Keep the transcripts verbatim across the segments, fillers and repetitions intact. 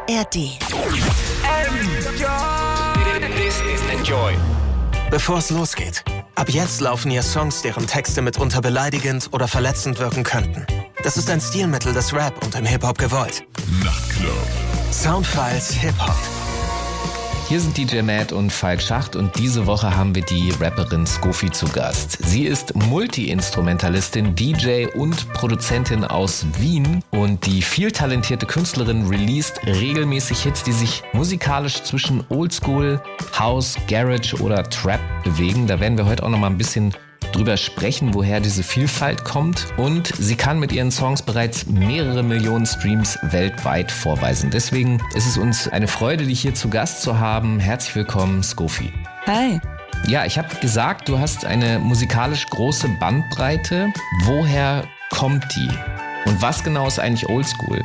R D. This is Enjoy. Bevor es losgeht, ab jetzt laufen hier Songs, deren Texte mitunter beleidigend oder verletzend wirken könnten. Das ist ein Stilmittel des Rap und im Hip-Hop gewollt. Nachtclub. Soundfiles Hip-Hop. Hier sind D J Matt und Falk Schacht und diese Woche haben wir die Rapperin Skofi zu Gast. Sie ist Multi-Instrumentalistin, D J und Produzentin aus Wien und die viel talentierte Künstlerin released regelmäßig Hits, die sich musikalisch zwischen Oldschool, House, Garage oder Trap bewegen. Da werden wir heute auch noch mal ein bisschen drüber sprechen, woher diese Vielfalt kommt. Und sie kann mit ihren Songs bereits mehrere Millionen Streams weltweit vorweisen. Deswegen ist es uns eine Freude, dich hier zu Gast zu haben. Herzlich willkommen, Skofi. Hi. Ja, ich habe gesagt, du hast eine musikalisch große Bandbreite. Woher kommt die? Und was genau ist eigentlich Oldschool?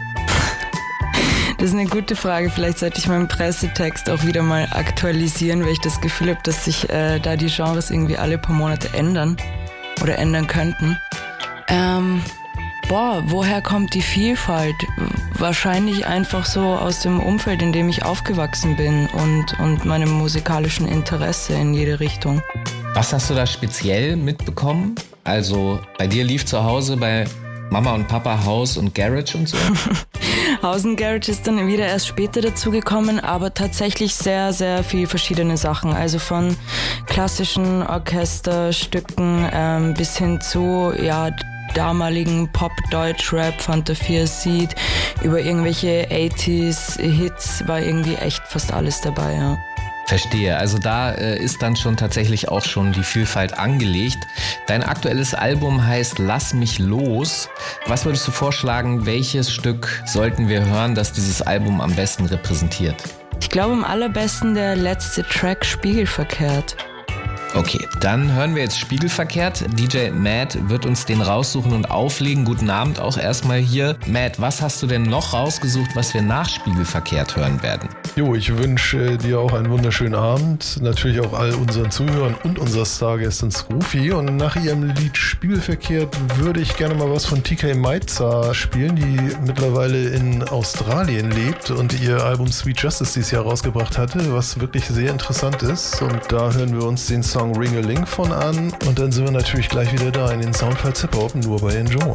Das ist eine gute Frage. Vielleicht sollte ich meinen Pressetext auch wieder mal aktualisieren, weil ich das Gefühl habe, dass sich äh, da die Genres irgendwie alle paar Monate ändern oder ändern könnten. Ähm, boah, woher kommt die Vielfalt? Wahrscheinlich einfach so aus dem Umfeld, in dem ich aufgewachsen bin und, und meinem musikalischen Interesse in jede Richtung. Was hast du da speziell mitbekommen? Also bei dir lief zu Hause bei Mama und Papa House und Garage und so? House und Garage ist dann wieder erst später dazugekommen, aber tatsächlich sehr, sehr viele verschiedene Sachen. Also von klassischen Orchesterstücken ähm, bis hin zu ja damaligen Pop, Deutsch, Rap, Fanta vier Seed, über irgendwelche achtziger-Hits war irgendwie echt fast alles dabei, ja. Verstehe, also da äh, ist dann schon tatsächlich auch schon die Vielfalt angelegt. Dein aktuelles Album heißt Lass mich los. Was würdest du vorschlagen, welches Stück sollten wir hören, das dieses Album am besten repräsentiert? Ich glaube am allerbesten der letzte Track Spiegelverkehrt. Okay, dann hören wir jetzt Spiegelverkehrt. D J Matt wird uns den raussuchen und auflegen. Guten Abend auch erstmal hier. Matt, was hast du denn noch rausgesucht, was wir nach Spiegelverkehrt hören werden? Jo, ich wünsche dir auch einen wunderschönen Abend. Natürlich auch all unseren Zuhörern und unserer Stargästin Skofi. Und nach ihrem Lied Spiegelverkehrt würde ich gerne mal was von T K Maitza spielen, die mittlerweile in Australien lebt und ihr Album Sweet Justice dieses Jahr rausgebracht hatte, was wirklich sehr interessant ist. Und da hören wir uns den Song Ring-a-Ling von an und dann sind wir natürlich gleich wieder da in den Soundfiles Hip-Hop, nur bei Enjoy.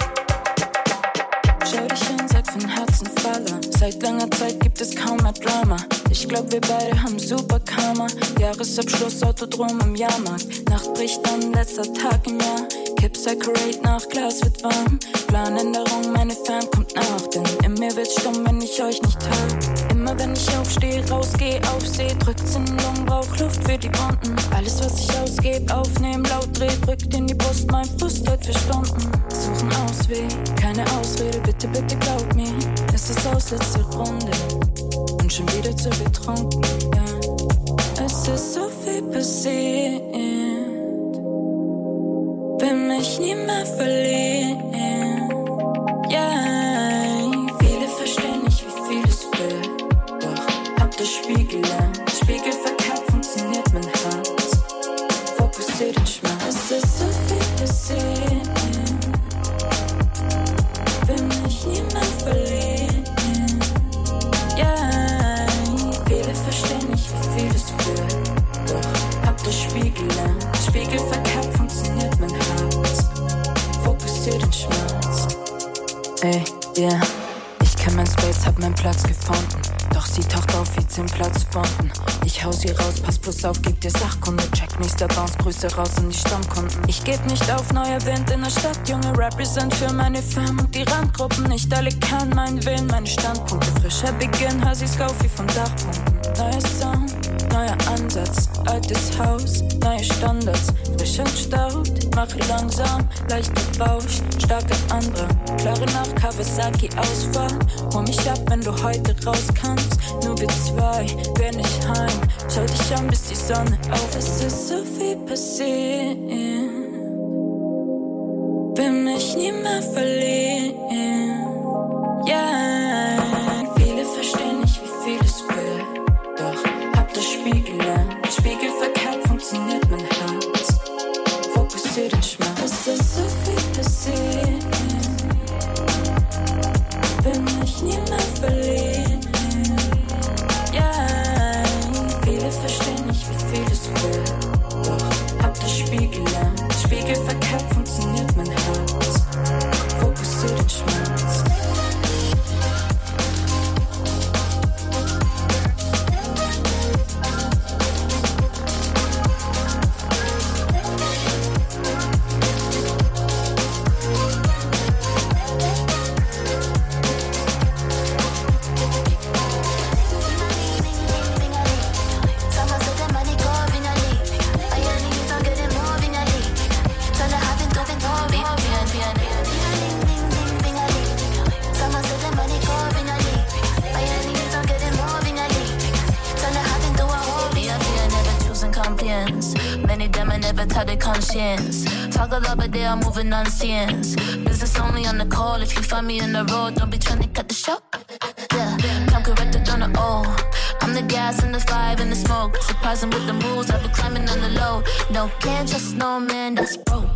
Schau dich an, sag von Herzen Faller. Seit langer Zeit gibt es kaum mehr Drama. Ich glaub, wir beide haben super Karma. Jahresabschluss, Autodrom im Jahrmarkt. Nacht bricht an, letzter Tag im Jahr. Kipp Saccharate nach, Glas wird warm. Planänderung, meine Fern kommt nach. Denn in mir wird's stumm, wenn ich euch nicht hab. Immer wenn ich aufstehe, rausgeh, aufseh, drückt's in den Lungen, brauch Luft für die Wunden. Alles, was ich ausgeb, aufnehmen, laut dreh, drückt in die Brust, mein Frust wird für Stunden. Suchen Ausweg, keine Ausrede, bitte, bitte glaub mir. Es ist aus, letzte Runde und schon wieder zu betrunken, ja. Es ist so viel passiert, will mich nie mehr verlieren, ja. Viele verstehen nicht, wie viel es will. Der Spiegel an, spiegelverkehrt funktioniert mein Herz. Fokussiert den Schmerz. Es ist so viel passiert, will mich nie mehr verlieren. Ja, yeah. Viele verstehen nicht, wie viel es will. Doch hab der Spiegel an, spiegelverkehrt funktioniert mein Herz. Fokussiert den Schmerz. Ey, yeah. Ich kenn mein Space, hab meinen Platz gefunden. Doch sie taucht auf wie zehn Platzbomben. Ich hau sie raus, pass bloß auf, gib dir Sachkunde. Check nächster Bounce, Grüße raus an die Stammkunden. Ich geb nicht auf, neuer Wind in der Stadt. Junge, represent für meine Firma und die Randgruppen. Nicht alle kennen meinen Willen, meine Standpunkte. Frischer Beginn, hör sie Skofi vom Dachboden. Neuer Sound, neuer Ansatz. Altes Haus, neue Standards. Frisch entstaut, mache langsam, leicht gebauscht. Starker Andrang, klare nach Kawasaki Ausfahrt. Hol mich ab, wenn du heute raus kannst. Nur wir zwei, bin ich heim. Schau dich an, bis die Sonne auf. Es ist so viel passiert, will mich nie mehr verlieren. Ja, yeah. Viele verstehen nicht, wie viel es will. Doch hab das Spiegel an. Spiegelverkehrt funktioniert mein Herz. Fokussiert den Schmerz. Es ist so viel passiert, will mich nie mehr verlieren. their conscience. Fuck a lot, but they are moving on scenes. Business only on the call. If you find me in the road, don't be trying to cut the show. Yeah, come corrected on the O. I'm the gas and the five and the smoke. Surprising with the moves, I've been climbing on the low. No, can't trust no man, that's broke.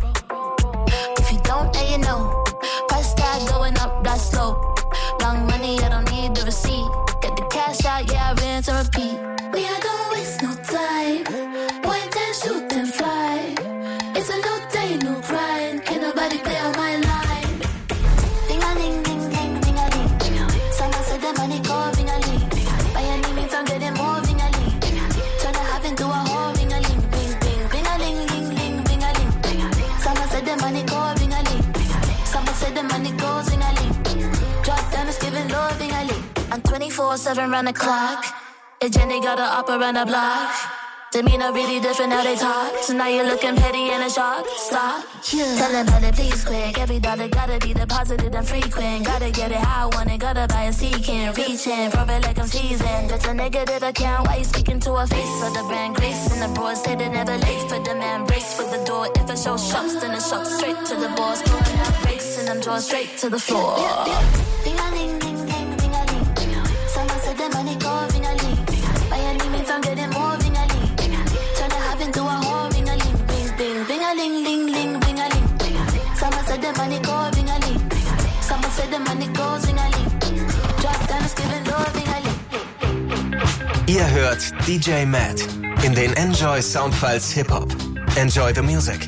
If you don't, then you know. Price tag going up, that's slow. Long money, I don't need the receipt. Get the cash out, yeah, I rinse and repeat. We I don't waste no time. Point and shoot and fly. It's a no day, no grind. Can nobody play on my line? Ding-a-ling, ding-ding, ding-a-ling. Someone said the money go ding-a-ling. By any means, I'm getting more ding-a-ling. Turn a half into a whole ding-a-ling. Ding-ding, ding-a-ling, ling-ling, ding-a-ling. Someone said the money go ding-a-ling. Someone said the money goes ding-a-ling. Drop down, it's giving low ding-a-ling. I'm twenty-four seven round the clock. And Jenny got her up around the block. Demeanor really different how they talk. So now you're looking petty and a shock. Stop. Yeah. Tell them how to please quick. Every dollar gotta be deposited and frequent. Gotta get it how I want it. Gotta buy a seeking. Reaching for it like I'm seasoned. That's a negative account. Why you speaking to a face of the brand grace? And the broad say they never late for the man. Brace for the door. If it shows shops, then it shocks straight to the boss. Pulling out breaks and them drawers straight to the floor. Ding-a-ling, ding-ding, ding-a-ling. Someone said the money go ding-a-ling. By any means, I'm getting more ding-a-ling. Turn a half into a whole ding-a-ling. Bing, bing, ding-a-ling, ling, ling, ding-a-ling. Someone said the money go ding-a-ling. Someone said the money goes ding-a-ling. Drop down, it's giving low ding-a-ling. Ihr hört D J Matt in den Enjoy Soundfiles Hip-Hop. Enjoy the music.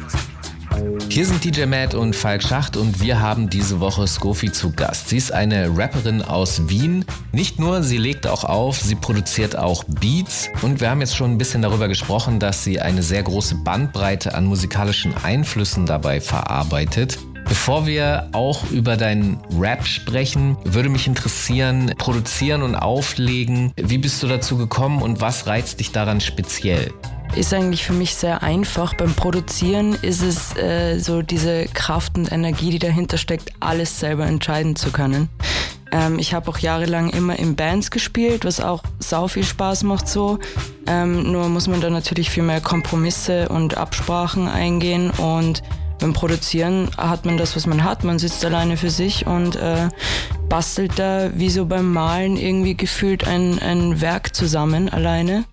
Hier sind D J Matt und Falk Schacht und wir haben diese Woche Scofi zu Gast. Sie ist eine Rapperin aus Wien. Nicht nur, sie legt auch auf, sie produziert auch Beats. Und wir haben jetzt schon ein bisschen darüber gesprochen, dass sie eine sehr große Bandbreite an musikalischen Einflüssen dabei verarbeitet. Bevor wir auch über deinen Rap sprechen, würde mich interessieren, produzieren und auflegen. Wie bist du dazu gekommen und was reizt dich daran speziell? Ist eigentlich für mich sehr einfach. Beim Produzieren ist es äh, so diese Kraft und Energie, die dahinter steckt, alles selber entscheiden zu können. Ähm, ich habe auch jahrelang immer in Bands gespielt, was auch sau viel Spaß macht so. Ähm, nur muss man da natürlich viel mehr Kompromisse und Absprachen eingehen und beim Produzieren hat man das, was man hat. Man sitzt alleine für sich und äh, bastelt da wie so beim Malen irgendwie gefühlt ein, ein Werk zusammen, alleine.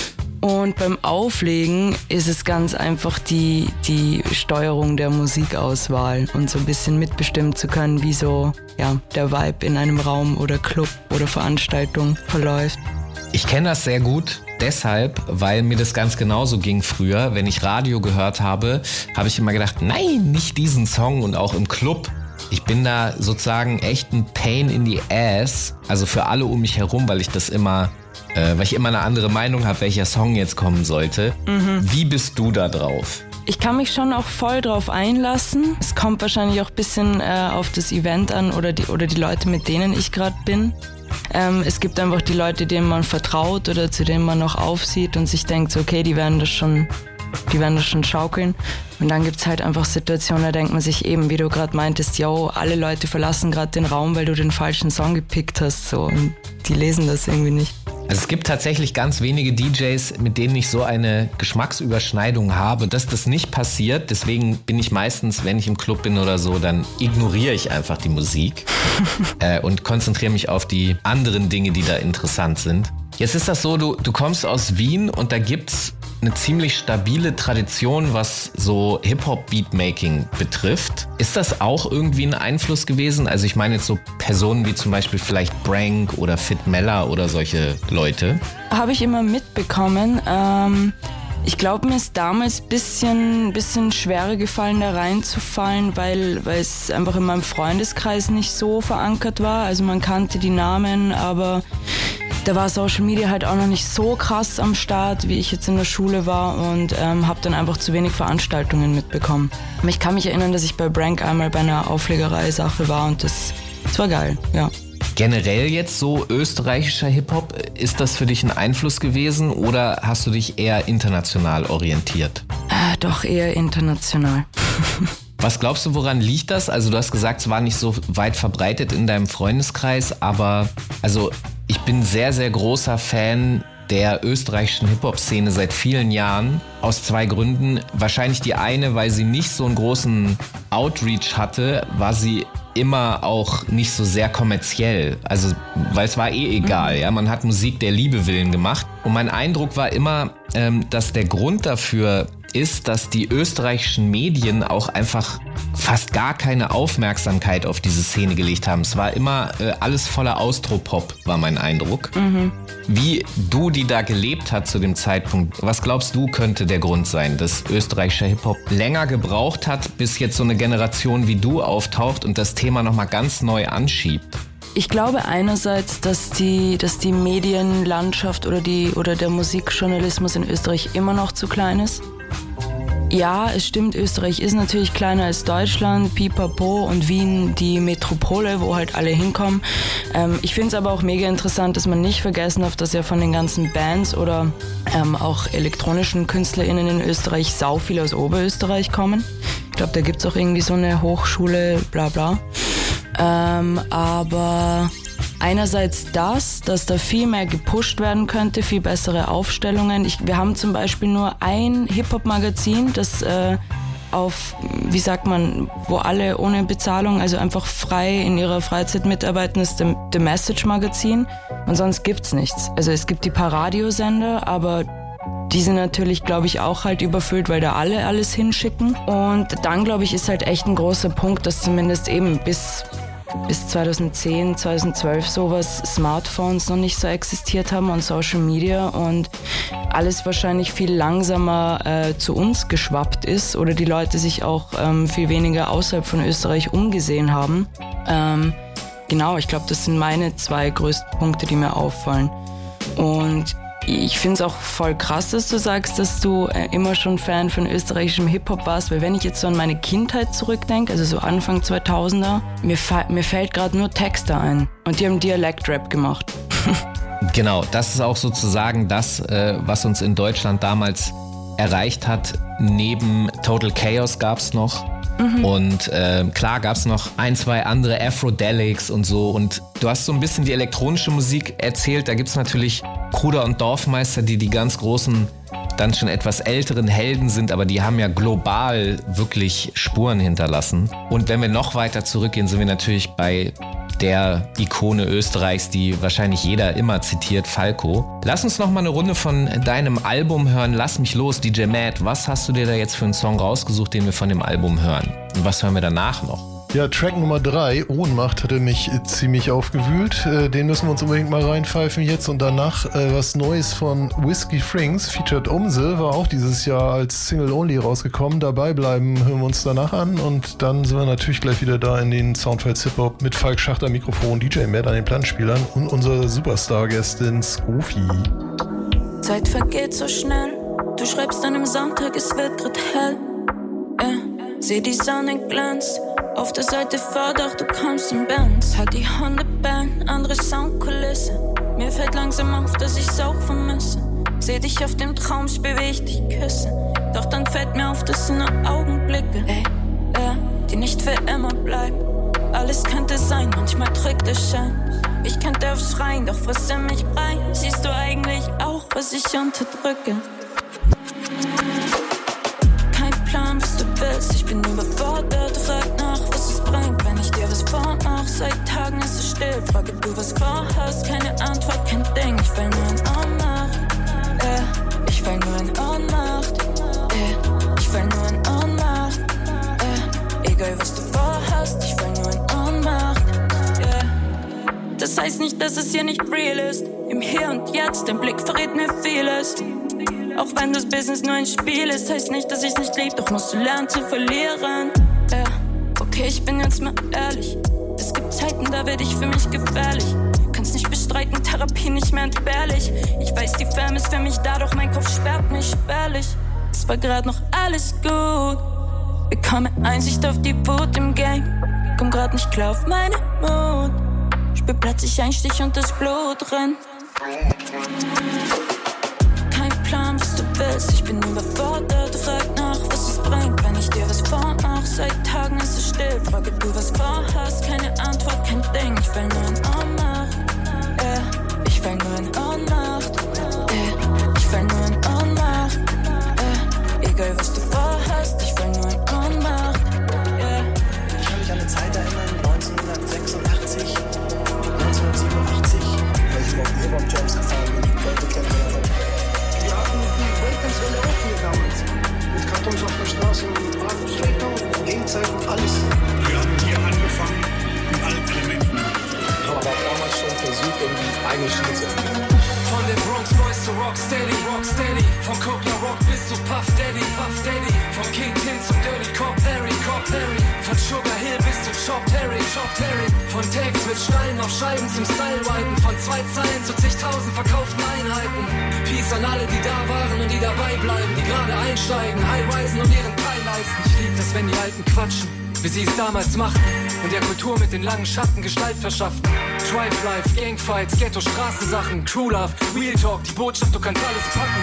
Und beim Auflegen ist es ganz einfach die, die Steuerung der Musikauswahl und so ein bisschen mitbestimmen zu können, wie so ja, der Vibe in einem Raum oder Club oder Veranstaltung verläuft. Ich kenne das sehr gut, deshalb, weil mir das ganz genauso ging früher. Wenn ich Radio gehört habe, habe ich immer gedacht, nein, nicht diesen Song und auch im Club. Ich bin da sozusagen echt ein Pain in the Ass, also für alle um mich herum, weil ich das immer... Äh, weil ich immer eine andere Meinung habe, welcher Song jetzt kommen sollte. Mhm. Wie bist du da drauf? Ich kann mich schon auch voll drauf einlassen. Es kommt wahrscheinlich auch ein bisschen äh, auf das Event an oder die, oder die Leute, mit denen ich gerade bin. Ähm, es gibt einfach die Leute, denen man vertraut oder zu denen man noch aufsieht und sich denkt, so, okay, die werden das schon, die werden das schon schaukeln. Und dann gibt's halt einfach Situationen, da denkt man sich eben, wie du gerade meintest, yo, alle Leute verlassen gerade den Raum, weil du den falschen Song gepickt hast. So, und die lesen das irgendwie nicht. Also es gibt tatsächlich ganz wenige D Js, mit denen ich so eine Geschmacksüberschneidung habe, dass das nicht passiert. Deswegen bin ich meistens, wenn ich im Club bin oder so, dann ignoriere ich einfach die Musik äh, und konzentriere mich auf die anderen Dinge, die da interessant sind. Jetzt ist das so, du, du kommst aus Wien und da gibt's eine ziemlich stabile Tradition, was so Hip-Hop-Beatmaking betrifft. Ist das auch irgendwie ein Einfluss gewesen? Also ich meine jetzt so Personen wie zum Beispiel vielleicht Brank oder Fit Mella oder solche Leute. Habe ich immer mitbekommen. Ähm, ich glaube, mir ist damals ein bisschen, bisschen schwerer gefallen, da reinzufallen, weil, weil es einfach in meinem Freundeskreis nicht so verankert war. Also man kannte die Namen, aber... Da war Social Media halt auch noch nicht so krass am Start, wie ich jetzt in der Schule war und ähm, habe dann einfach zu wenig Veranstaltungen mitbekommen. Ich kann mich erinnern, dass ich bei Brank einmal bei einer Auflegerei-Sache war und das, das war geil, ja. Generell jetzt so österreichischer Hip-Hop, ist das für dich ein Einfluss gewesen oder hast du dich eher international orientiert? Äh, doch eher international. Was glaubst du, woran liegt das? Also du hast gesagt, es war nicht so weit verbreitet in deinem Freundeskreis, aber also ich bin sehr, sehr großer Fan der österreichischen Hip-Hop-Szene seit vielen Jahren. Aus zwei Gründen. Wahrscheinlich die eine, weil sie nicht so einen großen Outreach hatte, war sie immer auch nicht so sehr kommerziell. Also, weil es war eh egal, ja. Man hat Musik der Liebe willen gemacht. Und mein Eindruck war immer, ähm, dass der Grund dafür ist, dass die österreichischen Medien auch einfach fast gar keine Aufmerksamkeit auf diese Szene gelegt haben. Es war immer äh, alles voller Austropop, war mein Eindruck. Mhm. Wie du, die da gelebt hat zu dem Zeitpunkt, was glaubst du, könnte der Grund sein, dass österreichischer Hip-Hop länger gebraucht hat, bis jetzt so eine Generation wie du auftaucht und das Thema nochmal ganz neu anschiebt? Ich glaube einerseits, dass die, dass die Medienlandschaft oder, die, oder der Musikjournalismus in Österreich immer noch zu klein ist. Ja, es stimmt, Österreich ist natürlich kleiner als Deutschland, pipapo, und Wien die Metropole, wo halt alle hinkommen. Ähm, ich finde es aber auch mega interessant, dass man nicht vergessen darf, dass ja von den ganzen Bands oder ähm, auch elektronischen KünstlerInnen in Österreich sau viel aus Oberösterreich kommen. Ich glaube, da gibt's auch irgendwie so eine Hochschule, bla bla. Ähm, aber einerseits das, dass da viel mehr gepusht werden könnte, viel bessere Aufstellungen. Ich, wir haben zum Beispiel nur ein Hip-Hop-Magazin, das äh, auf, wie sagt man, wo alle ohne Bezahlung, also einfach frei in ihrer Freizeit mitarbeiten, ist The, The Message Magazin. Und sonst gibt's nichts. Also es gibt die paar Radiosender, aber die sind natürlich, glaube ich, auch halt überfüllt, weil da alle alles hinschicken. Und dann, glaube ich, ist halt echt ein großer Punkt, dass zumindest eben bis bis zweitausendzehn, zweitausendzwölf sowas Smartphones noch nicht so existiert haben und Social Media und alles wahrscheinlich viel langsamer äh, zu uns geschwappt ist oder die Leute sich auch ähm, viel weniger außerhalb von Österreich umgesehen haben. Ähm, genau, ich glaube, das sind meine zwei größten Punkte, die mir auffallen. Und ich finde es auch voll krass, dass du sagst, dass du äh, immer schon Fan von österreichischem Hip-Hop warst, weil wenn ich jetzt so an meine Kindheit zurückdenke, also so Anfang zweitausender, mir, fa- mir fällt gerade nur Texte ein und die haben Dialekt-Rap gemacht. Genau, das ist auch sozusagen das, äh, was uns in Deutschland damals erreicht hat. Neben Total Chaos gab's noch. Mhm. Und äh, klar gab's noch ein, zwei andere Afrodelics und so. Und du hast so ein bisschen die elektronische Musik erzählt. Da gibt's natürlich Kruder und Dorfmeister, die die ganz großen, dann schon etwas älteren Helden sind. Aber die haben ja global wirklich Spuren hinterlassen. Und wenn wir noch weiter zurückgehen, sind wir natürlich bei der Ikone Österreichs, die wahrscheinlich jeder immer zitiert, Falco. Lass uns noch mal eine Runde von deinem Album hören. Lass mich los, D J Matt. Was hast du dir da jetzt für einen Song rausgesucht, den wir von dem Album hören? Und was hören wir danach noch? Ja, Track Nummer drei, Ohnmacht, hatte mich ziemlich aufgewühlt. Den müssen wir uns unbedingt mal reinpfeifen jetzt. Und danach äh, was Neues von Whiskey Frings, featured Umse, war auch dieses Jahr als Single-Only rausgekommen. Dabei bleiben, hören wir uns danach an. Und dann sind wir natürlich gleich wieder da in den Soundfiles Hip-Hop mit Falk Schacht am Mikrofon, D J Matt an den Plattenspielern und unserer Superstar-Gästin Skofi. Zeit vergeht so schnell. Du schreibst an einem Sonntag, es wird grad hell. Yeah. Seh die Sonne glänzt. Auf der Seite Vordach, du kommst in Bands. Halt die Hundeband, andere Soundkulisse. Mir fällt langsam auf, dass ich's auch vermisse. Seh dich auf dem Traum, ich beweg dich, küsse. Doch dann fällt mir auf, das sind nur Augenblicke, ey, ja, die nicht für immer bleiben. Alles könnte sein, manchmal drückt der Schein. Ich könnte aufs Schreien, doch was in mich rein. Siehst du eigentlich auch, was ich unterdrücke? Kein Plan, was du willst, ich bin überfordert. Frag nach, was es bringt, wenn ich dir was vormach. Seit Tagen ist es still, frage du, was vorhast. Keine Antwort, kein Ding, ich fall nur in Ohnmacht, yeah. Ich fall nur in Ohnmacht, yeah. Ich fall nur in Ohnmacht, yeah. Egal was du vorhast, ich fall nur in Ohnmacht, yeah. Das heißt nicht, dass es hier nicht real ist. Im Hier und Jetzt, dein Blick verrät mir vieles. Auch wenn das Business nur ein Spiel ist, heißt nicht, dass ich's nicht lieb, doch musst du lernen zu verlieren. Ja, okay, ich bin jetzt mal ehrlich. Es gibt Zeiten, da werd ich für mich gefährlich. Kannst nicht bestreiten, Therapie nicht mehr entbehrlich. Ich weiß, die Fam ist für mich da, doch mein Kopf sperrt mich spärlich. Es war grad noch alles gut. Bekomme Einsicht auf die Wut im Game. Komm grad nicht klar auf meine Mut. Spür plötzlich ein Stich und das Blut rennt. Was du willst, ich bin überfordert. Frag nach, was es bringt, wenn ich dir was vormach. Seit Tagen ist es still, frage du, was vorhast. Keine Antwort, kein Ding, ich fall nur in Ohnmacht, yeah. Ich fall nur in Ohnmacht, yeah. Von den Bronx Boys zu Rocksteady, Rocksteady. Von Coca Rock bis zu Puff Daddy, Puff Daddy. Von Kingpin zum Dirty Cop Harry, Cop Harry. Von Sugar Hill bis zu Chop Terry, Chop Terry. Von Tags mit Steinen auf Scheiben zum Style-Widen. Von zwei Zeilen zu zigtausend verkauften Einheiten. Peace an alle, die da waren und die dabei bleiben. Die gerade einsteigen, High-Risen und ihren Teil leisten. Ich lieb das, wenn die Alten quatschen, wie sie es damals machten und der Kultur mit den langen Schatten Gestalt verschafften. Tribe Life, Gangfights, Ghetto-Straßensachen, True Love, Real Talk, die Botschaft, du kannst alles packen.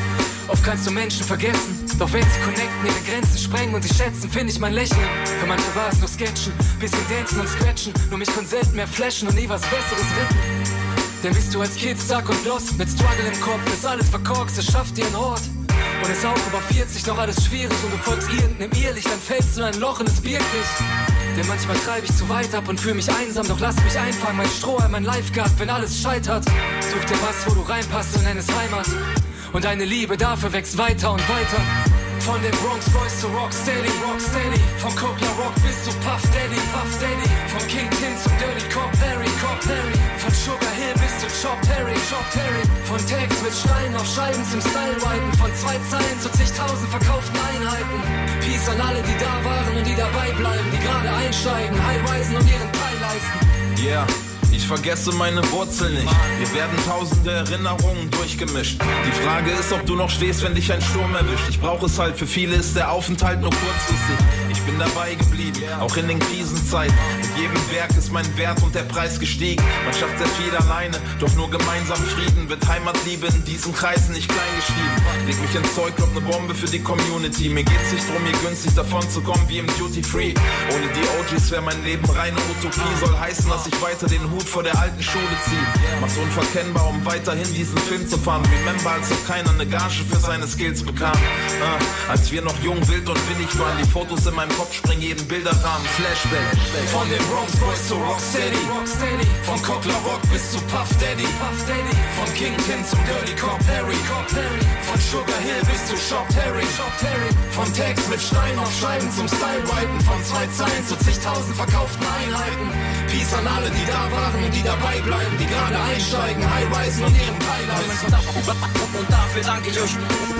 Oft kannst du Menschen vergessen, doch wenn sie connecten, ihre Grenzen sprengen und sie schätzen, finde ich mein Lächeln. Für manche war es nur Sketchen, bisschen Dancen und Scratchen, nur mich konnte selten mehr flashen und nie was Besseres retten. Denn bist du als Kind stuck und lost, mit Struggle im Kopf, ist alles verkorkst, es schafft dir einen Ort. Und ist auch über vierzig noch alles schwierig und du folgst irgendeinem Irrlicht, dann fällst du in ein Loch und es birgt dich. Denn manchmal treibe ich zu weit ab und fühle mich einsam, doch lass mich einfangen, mein Strohhalm, mein Lifeguard, wenn alles scheitert. Such dir was, wo du reinpasst und nenn es Heimat. Und deine Liebe dafür wächst weiter und weiter. Von den Bronx Boys zu Rocksteady, Rocksteady. Von Coca Rock bis zu Puff Daddy, Puff Daddy. Von Kingpin zum Dirty Cop Harry, Cop Harry. Von Sugar Hill bis zu Chop Terry, Chop Terry. Von Tags mit Steinen auf Scheiben zum Style-Widen. Von zwei Zeilen zu zigtausend verkauften Einheiten. Peace an alle, die da waren und die dabei bleiben. Die gerade einsteigen, High-Risen und ihren Teil leisten. Yeah. Ich vergesse meine Wurzeln nicht. Wir werden tausende Erinnerungen durchgemischt. Die Frage ist, ob du noch stehst, wenn dich ein Sturm erwischt. Ich brauche es halt, für viele ist der Aufenthalt nur kurzfristig. Ich bin dabei geblieben, auch in den Krisenzeiten. Mit jedem Werk ist mein Wert und der Preis gestiegen. Man schafft sehr viel alleine, doch nur gemeinsam Frieden. Wird Heimatliebe in diesen Kreisen nicht klein geschrieben. Leg mich ins Zeug, glaub ne Bombe für die Community. Mir geht's nicht drum, hier günstig davon zu kommen wie im Duty Free. Ohne die O Gs wäre mein Leben reine Utopie. Soll heißen, dass ich weiter den Hut vor der alten Schule ziehen. Mach's unverkennbar, um weiterhin diesen Film zu fahren. Remember, als noch keiner eine Gage für seine Skills bekam. Ah, als wir noch jung, wild und willig waren. Die Fotos in meinem Kopf springen jeden Bilderrahmen. Flashback. Von den Bronx Boys zu Rocksteady, Rocksteady. Von Coca Rock bis zu Puff Daddy, Puff Daddy. Von Kingpin zum Dirty Cop Harry, Cop Harry. Von Sugar Hill bis zu Chop Terry, Chop Terry. Von Tags mit Steinen auf Scheiben zum Style-Widen. Von zwei Zeilen zu zigtausend verkauften Einheiten. Peace an alle, die da waren und die dabei bleiben, die gerade einsteigen, High-Risen und ihren Teil leisten. Und dafür danke ich euch.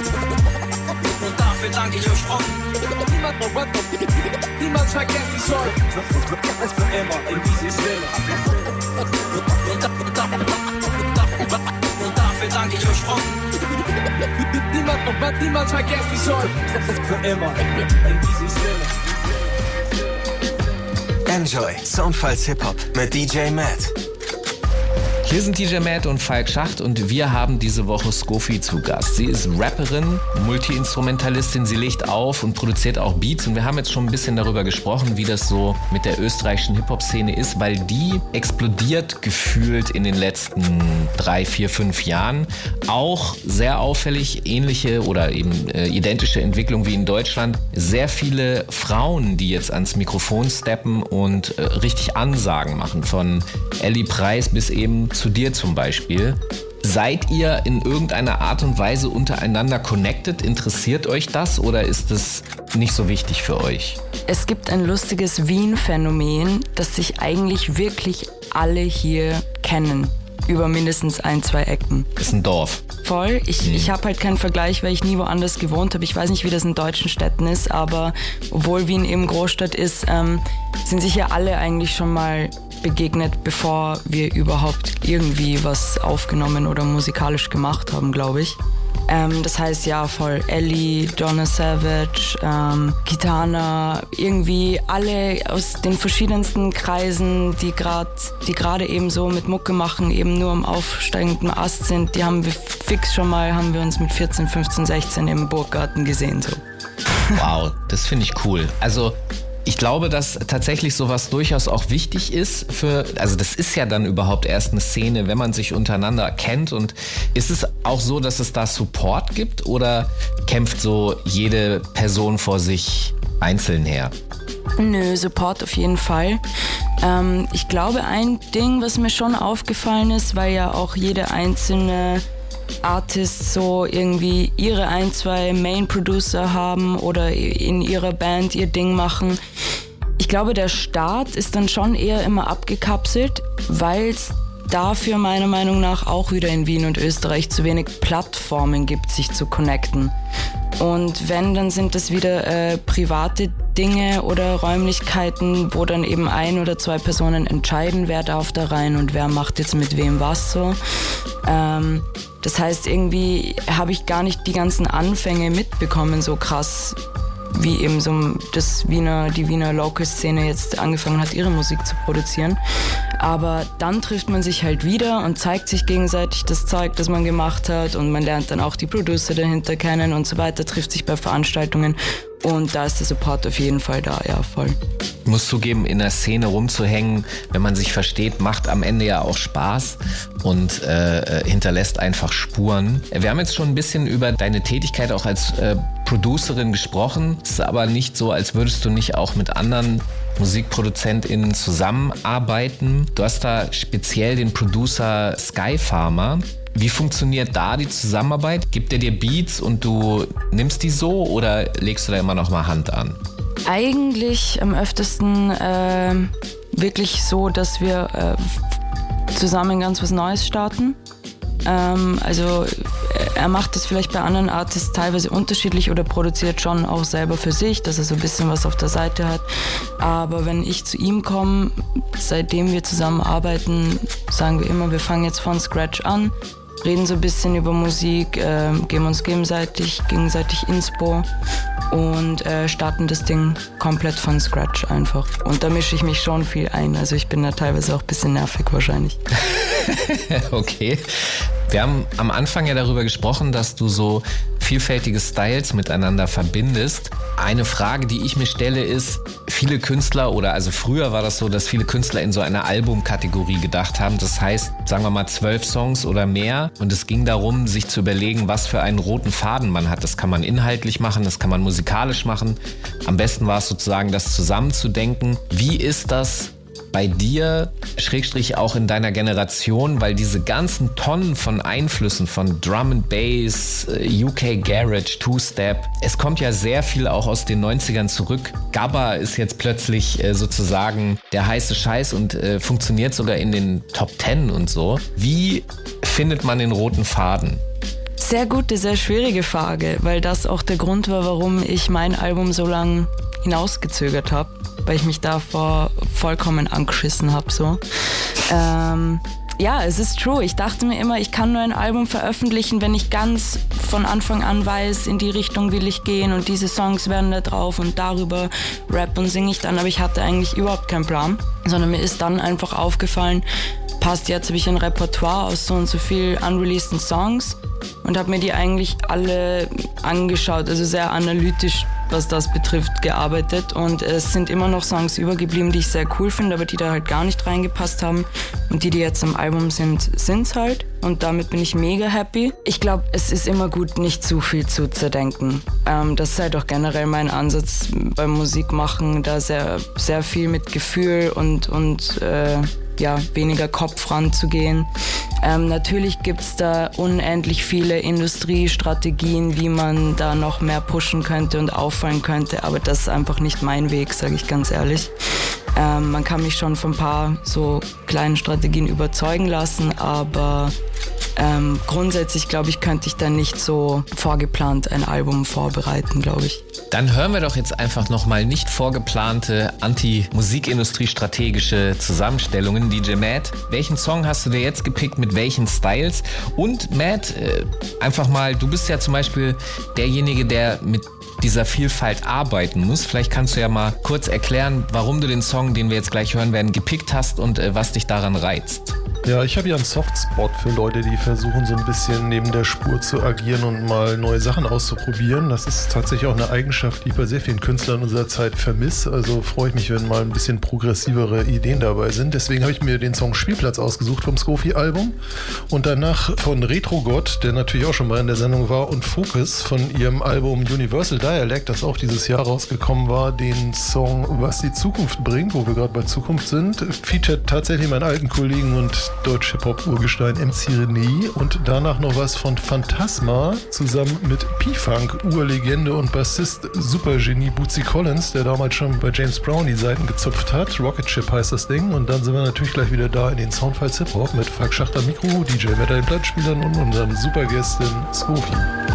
Und dafür danke ich euch offen. Niemals vergessen soll. Für immer in diesem Sinne. Und, da, und, da, und dafür danke ich euch offen. Niemand, niemals vergessen soll. Für immer in diesem Sinne. Enjoy Soundfiles Hip-Hop mit D J Matt. Hier sind D J Matt und Falk Schacht und wir haben diese Woche Skofi zu Gast. Sie ist Rapperin, Multi-Instrumentalistin, sie legt auf und produziert auch Beats und wir haben jetzt schon ein bisschen darüber gesprochen, wie das so mit der österreichischen Hip-Hop-Szene ist, weil die explodiert gefühlt in den letzten drei, vier, fünf Jahren. Auch sehr auffällig, ähnliche oder eben äh, identische Entwicklung wie in Deutschland. Sehr viele Frauen, die jetzt ans Mikrofon steppen und äh, richtig Ansagen machen, von Ellie Preis bis eben zu dir zum Beispiel. Seid ihr in irgendeiner Art und Weise untereinander connected? Interessiert euch das oder ist das nicht so wichtig für euch? Es gibt ein lustiges Wien-Phänomen, dass sich eigentlich wirklich alle hier kennen. Über mindestens ein, zwei Ecken. Das ist ein Dorf. Voll. Ich, mhm. ich habe halt keinen Vergleich, weil ich nie woanders gewohnt habe. Ich weiß nicht, wie das in deutschen Städten ist, aber obwohl Wien eben Großstadt ist, ähm, sind sich ja alle eigentlich schon mal begegnet, bevor wir überhaupt irgendwie was aufgenommen oder musikalisch gemacht haben, glaube ich. Ähm, das heißt ja voll Ellie, Donna Savage, ähm, Kitana, irgendwie alle aus den verschiedensten Kreisen, die gerade die gerade eben so mit Mucke machen, eben nur am aufsteigenden Ast sind, die haben wir fix schon mal, haben wir uns mit vierzehn, fünfzehn, sechzehn im Burggarten gesehen. So. Wow, das finde ich cool. Also ich glaube, dass tatsächlich sowas durchaus auch wichtig ist für, also das ist ja dann überhaupt erst eine Szene, wenn man sich untereinander kennt. Und ist es auch so, dass es da Support gibt oder kämpft so jede Person vor sich einzeln her? Nö, Support auf jeden Fall. Ähm, ich glaube, ein Ding, was mir schon aufgefallen ist, weil ja auch jede einzelne Artists so irgendwie ihre ein, zwei Main-Producer haben oder in ihrer Band ihr Ding machen. Ich glaube, der Start ist dann schon eher immer abgekapselt, weil es dafür meiner Meinung nach auch wieder in Wien und Österreich zu wenig Plattformen gibt, sich zu connecten. Und wenn, dann sind das wieder äh, private Dinge oder Räumlichkeiten, wo dann eben ein oder zwei Personen entscheiden, wer darf da rein und wer macht jetzt mit wem was so. Ähm, das heißt, irgendwie habe ich gar nicht die ganzen Anfänge mitbekommen, so krass, wie eben so das Wiener, die Wiener Local-Szene jetzt angefangen hat, ihre Musik zu produzieren. Aber dann trifft man sich halt wieder und zeigt sich gegenseitig das Zeug, das man gemacht hat, und man lernt dann auch die Producer dahinter kennen und so weiter, trifft sich bei Veranstaltungen, und da ist der Support auf jeden Fall da, ja, voll. Ich muss zugeben, in der Szene rumzuhängen, wenn man sich versteht, macht am Ende ja auch Spaß und äh, hinterlässt einfach Spuren. Wir haben jetzt schon ein bisschen über deine Tätigkeit auch als äh, Producerin gesprochen. Es ist aber nicht so, als würdest du nicht auch mit anderen MusikproduzentInnen zusammenarbeiten. Du hast da speziell den Producer Skyfarmer. Wie funktioniert da die Zusammenarbeit? Gibt er dir Beats und du nimmst die so, oder legst du da immer noch mal Hand an? Eigentlich am öftesten äh, wirklich so, dass wir äh, zusammen ganz was Neues starten. Ähm, also er macht das vielleicht bei anderen Artists teilweise unterschiedlich oder produziert schon auch selber für sich, dass er so ein bisschen was auf der Seite hat. Aber wenn ich zu ihm komme, seitdem wir zusammenarbeiten, sagen wir immer, wir fangen jetzt von Scratch an, reden so ein bisschen über Musik, äh, geben uns gegenseitig, gegenseitig Inspo und äh, starten das Ding komplett von Scratch einfach. Und da mische ich mich schon viel ein. Also ich bin da teilweise auch ein bisschen nervig wahrscheinlich. Okay. Wir haben am Anfang ja darüber gesprochen, dass du so vielfältige Styles miteinander verbindest. Eine Frage, die ich mir stelle, ist, viele Künstler, oder also früher war das so, dass viele Künstler in so einer Albumkategorie gedacht haben. Das heißt, sagen wir mal zwölf Songs oder mehr. Und es ging darum, sich zu überlegen, was für einen roten Faden man hat. Das kann man inhaltlich machen, das kann man musikalisch machen. Am besten war es sozusagen, das zusammenzudenken. Wie ist das bei dir, Schrägstrich auch in deiner Generation, weil diese ganzen Tonnen von Einflüssen von Drum and Bass, U K Garage, Two-Step, es kommt ja sehr viel auch aus den neunzigern zurück. Gabba ist jetzt plötzlich äh, sozusagen der heiße Scheiß und äh, funktioniert sogar in den Top Ten und so. Wie findet man den roten Faden? Sehr gute, sehr schwierige Frage, weil das auch der Grund war, warum ich mein Album so lange hinausgezögert habe, weil ich mich davor vollkommen angeschissen habe. So. Ähm, ja, es ist true. Ich dachte mir immer, ich kann nur ein Album veröffentlichen, wenn ich ganz von Anfang an weiß, in die Richtung will ich gehen und diese Songs werden da drauf und darüber rap und singe ich dann. Aber ich hatte eigentlich überhaupt keinen Plan, sondern mir ist dann einfach aufgefallen, passt, jetzt habe ich ein Repertoire aus so und so viel unreleaseden Songs und habe mir die eigentlich alle angeschaut, also sehr analytisch, was das betrifft, gearbeitet, und es sind immer noch Songs übergeblieben, die ich sehr cool finde, aber die da halt gar nicht reingepasst haben, und die, die jetzt im Album sind, sind's halt, und damit bin ich mega happy. Ich glaube, es ist immer gut, nicht zu viel zu zerdenken. Ähm, das ist halt auch generell mein Ansatz beim Musikmachen, da sehr, sehr viel mit Gefühl und, und äh, ja, weniger Kopf ranzugehen. Ähm, natürlich gibt's da unendlich viele Industriestrategien, wie man da noch mehr pushen könnte und auffallen könnte, aber das ist einfach nicht mein Weg, sage ich ganz ehrlich. Ähm, man kann mich schon von ein paar so kleinen Strategien überzeugen lassen, aber ähm, grundsätzlich, glaube ich, könnte ich da nicht so vorgeplant ein Album vorbereiten, glaube ich. Dann hören wir doch jetzt einfach nochmal nicht vorgeplante anti-Musikindustrie-strategische Zusammenstellungen. D J Matt, welchen Song hast du dir jetzt gepickt, mit welchen Styles? Und Matt, äh, einfach mal, du bist ja zum Beispiel derjenige, der mit dieser Vielfalt arbeiten muss. Vielleicht kannst du ja mal kurz erklären, warum du den Song, den wir jetzt gleich hören werden, gepickt hast und äh, was dich daran reizt. Ja, ich habe ja einen Softspot für Leute, die versuchen, so ein bisschen neben der Spur zu agieren und mal neue Sachen auszuprobieren. Das ist tatsächlich auch eine Eigenschaft, die ich bei sehr vielen Künstlern unserer Zeit vermisse. Also freue ich mich, wenn mal ein bisschen progressivere Ideen dabei sind. Deswegen habe ich mir den Song Spielplatz ausgesucht vom Scofi-Album und danach von Retrogott, der natürlich auch schon mal in der Sendung war, und Focus von ihrem Album Universal Dialect, das auch dieses Jahr rausgekommen war, den Song Was die Zukunft bringt, wo wir gerade bei Zukunft sind, featured tatsächlich meinen alten Kollegen und das Deutsch-Hip-Hop-Urgestein M C René und danach noch was von Phantasma zusammen mit P-Funk, Urlegende und Bassist Supergenie Bootsy Collins, der damals schon bei James Brown die Seiten gezupft hat. Rocket Ship heißt das Ding. Und dann sind wir natürlich gleich wieder da in den Soundfiles Hip-Hop mit Falk Schachter Mikro, D J Wetter den Plattenspielern und unseren Supergästin Scoofi.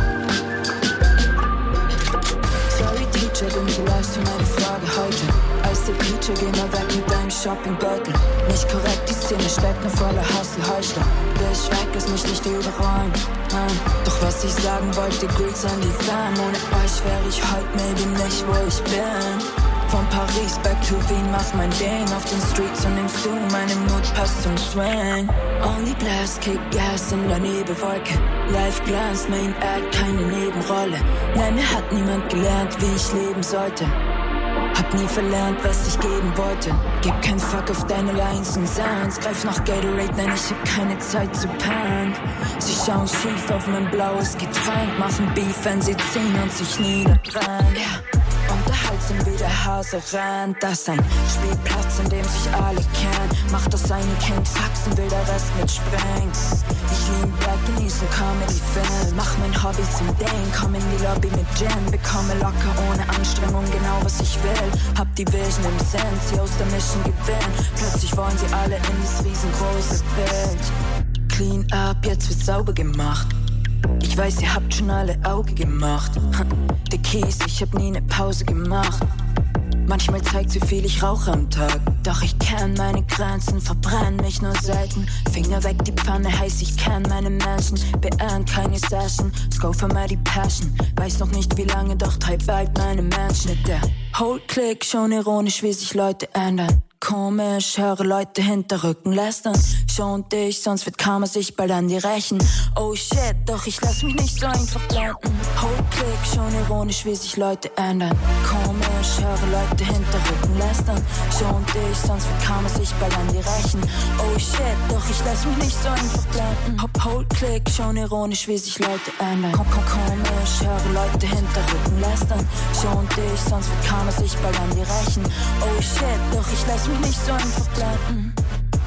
Sorry Teacher, bin so leicht für meine Frage heute. Als der Preacher, geh mal weg mit deinem Shoppingbeutel. Nicht korrekt, die Szene steckt nur voller Hustle-Heuchler. Bis weg, lass mich nicht überrollen. Nein, doch was ich sagen wollte, Grüße an die Fam. Ohne euch wäre ich heute maybe nicht, wo ich bin. Von Paris back to Wien, mach mein Ding auf den Streets und nimmst du meine Mut, passt zum Swing. Only blast, kick Gas in der Nebelwolke. Life glänzt, Main Act, keine Nebenrolle. Nein, mir hat niemand gelernt, wie ich leben sollte. Hab nie verlernt, was ich geben wollte. Gib kein Fuck auf deine Lines und Sounds. Greif nach Gatorade, nein, ich hab keine Zeit zu pennen. Sie schauen schief auf mein blaues Getränk. Machen Beef, wenn sie ziehen und sich niederbrennen. Yeah. Unterhaltsam wie der Hase rennt. Das ist ein Spielplatz, in dem sich alle kennen. Macht das eine Kind Faxen, will der Rest mitsprengen. Ich lieb Black, genießen Comedy-Film. Mach mein Hobby zum Ding, komm in die Lobby mit Gin. Bekomme locker ohne Anstrengung genau was ich will. Hab die Vision im Sinn, sie aus der Mission gewinnen. Plötzlich wollen sie alle in das riesengroße Bild. Clean up, jetzt wird sauber gemacht. Ich weiß, ihr habt schon alle Auge gemacht. Der Kies, ich hab nie ne Pause gemacht. Manchmal zeigt, wie viel ich rauche am Tag. Doch ich kenn meine Grenzen, verbrenn mich nur selten. Finger weg, die Pfanne heiß, ich kenn meine Menschen. Beehren keine Session, Scope für mal die Passion. Weiß noch nicht wie lange, doch treib weit meine Menschen. Mit der Hold-Click, schon ironisch, wie sich Leute ändern. Komisch, höre Leute hinter Rücken lästern. Schon dich, sonst wird Karma sich bald an dir rächen. Oh shit, doch ich lass mich nicht so einfach blenden. Hold-Click, schon ironisch, wie sich Leute ändern. Komisch, höre Leute hinter Rücken lästern. Schon dich, sonst wird Karma sich bald an dir rächen. Oh shit, doch ich lass mich nicht so einfach blenden. Hold-Click, schon ironisch, wie sich Leute ändern. Komisch, höre Leute hinter Rücken lästern. Schon dich, sonst wird Karma sich bald an dir rächen. Oh shit, doch ich lass mich nicht so einfach blenden.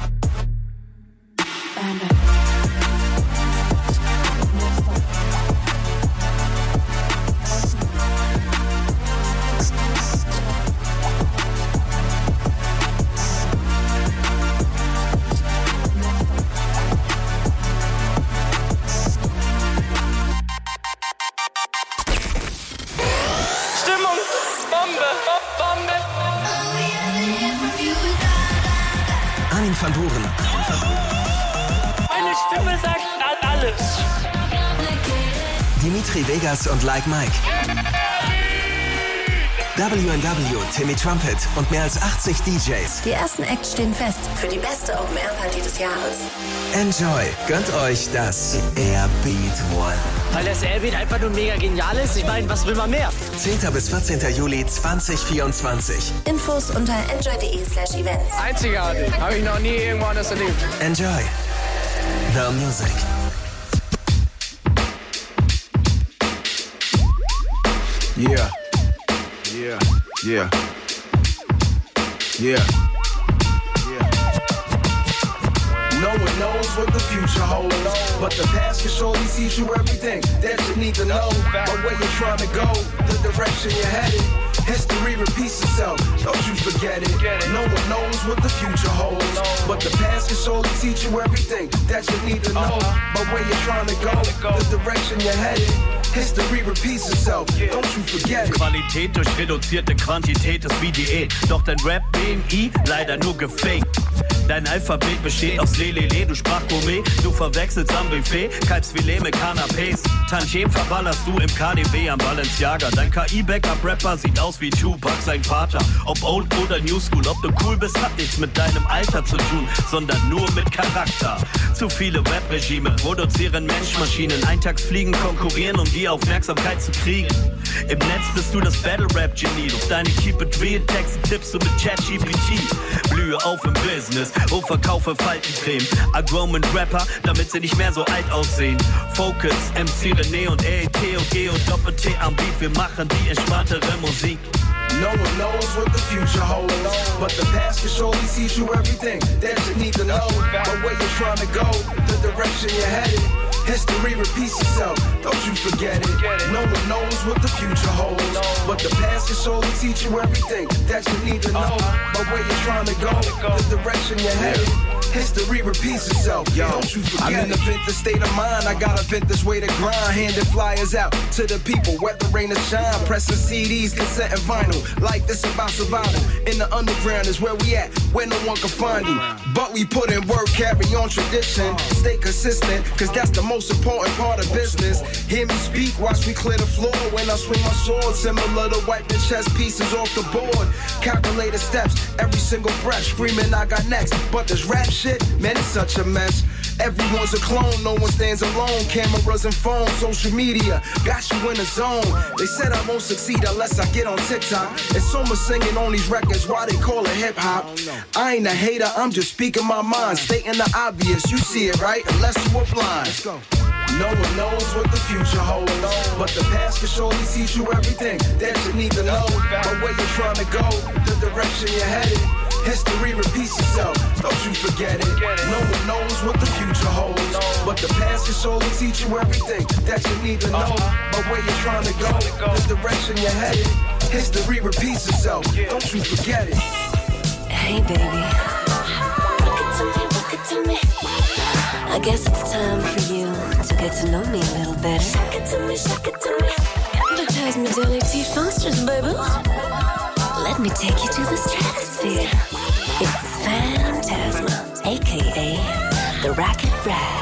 And Stimmung, Bombe, Bombe. Armin van Buuren. Meine Stimme sagt alles. Dimitri Vegas und Like Mike. W and W, Timmy Trumpet und mehr als achtzig D Js. Die ersten Acts stehen fest für die beste Open-Air-Party des Jahres. Enjoy. Gönnt euch das Airbeat One. Weil das Airbeat einfach nur mega genial ist. Ich meine, was will man mehr? zehnten bis vierzehnten Juli zweitausendvierundzwanzig. Infos unter enjoy.de slash events. Einzigartig. Habe ich noch nie irgendwo anders erlebt. Enjoy the music. Yeah. Yeah. Yeah. Yeah. No one knows what the future holds, but the past can surely teach you everything that you need to know. But where you're trying to go, the direction you're headed, history repeats itself, don't you forget it. No one knows what the future holds, but the past can surely teach you everything that you need to know. But where you're trying to go, the direction you're headed, history repeats itself, don't you forget it. Qualität durch reduzierte Quantität ist wie Diät, doch dein Rap-B M I leider nur gefaked. Dein Alphabet besteht aus Lelele, du Sprachgourmet, du verwechselst am Buffet, Kalbsfilet mit Canapés. Tantiem verballerst du im K D W am Balenciaga. Dein K I-Backup-Rapper sieht aus wie Tupac, sein Vater. Ob Old oder New School, ob du cool bist, hat nichts mit deinem Alter zu tun, sondern nur mit Charakter. Zu viele Rap-Regime produzieren Menschmaschinen, Eintagsfliegen konkurrieren, um die Aufmerksamkeit zu kriegen. Im Netz bist du das Battle-Rap-Genie, doch deine Keep-It-Real-Texte tippst du mit ChatGPT. Blühe auf im Business, oh verkaufe Faltencreme. Agroman Rapper, damit sie nicht mehr so alt aussehen. Focus, M C René und E E T und G und Doppel-T am Beat, wir machen die entspanntere Musik. No one knows what the future holds, but the past can surely teach you everything that you need to know. But where you're you're trying to go, the direction you're headed. History repeats itself, don't you forget it. No one knows what the future holds, but the past can surely teach you everything that you need to know. But where you're trying to go, the direction you're headed. History repeats itself, yo. Don't you forget I'm in a vintage state of mind, I got a vintage way to grind. Handing flyers out to the people, whether rain or shine. Pressing C Ds, cassette and vinyl. Like this about survival. In the underground is where we at, where no one can find you. But we put in work, carry on tradition. Stay consistent, cause that's the most important part of business. Hear me speak, watch me clear the floor. When I swing my sword, similar to wiping chess pieces off the board. Calculated steps, every single breath. Screaming I got next, but this rap shit, man, it's such a mess. Everyone's a clone, no one stands alone. Cameras and phones, social media, got you in the zone. They said I won't succeed unless I get on TikTok. And someone singing on these records, why they call it hip-hop. I ain't a hater, I'm just speaking my mind. Stating the obvious, you see it, right? Unless you are blind. Let's go. No one knows what the future holds, but the past can surely teach you everything that you need to know. But where you're trying to go, the direction you're headed. History repeats itself, don't you forget it. No one knows what the future holds, but the past can surely teach you everything that you need to know. But where you're trying to go, the direction you're headed. History repeats itself, don't you forget it. Hey baby, rock it to me, rock it to me. I guess it's time for you to get to know me a little better. Shake it to me, shake it to me. Hypnotize me till like T-Fosters, baby. Let me take you to the stratosphere. It's Phantasma, a k a the Rocket Ride.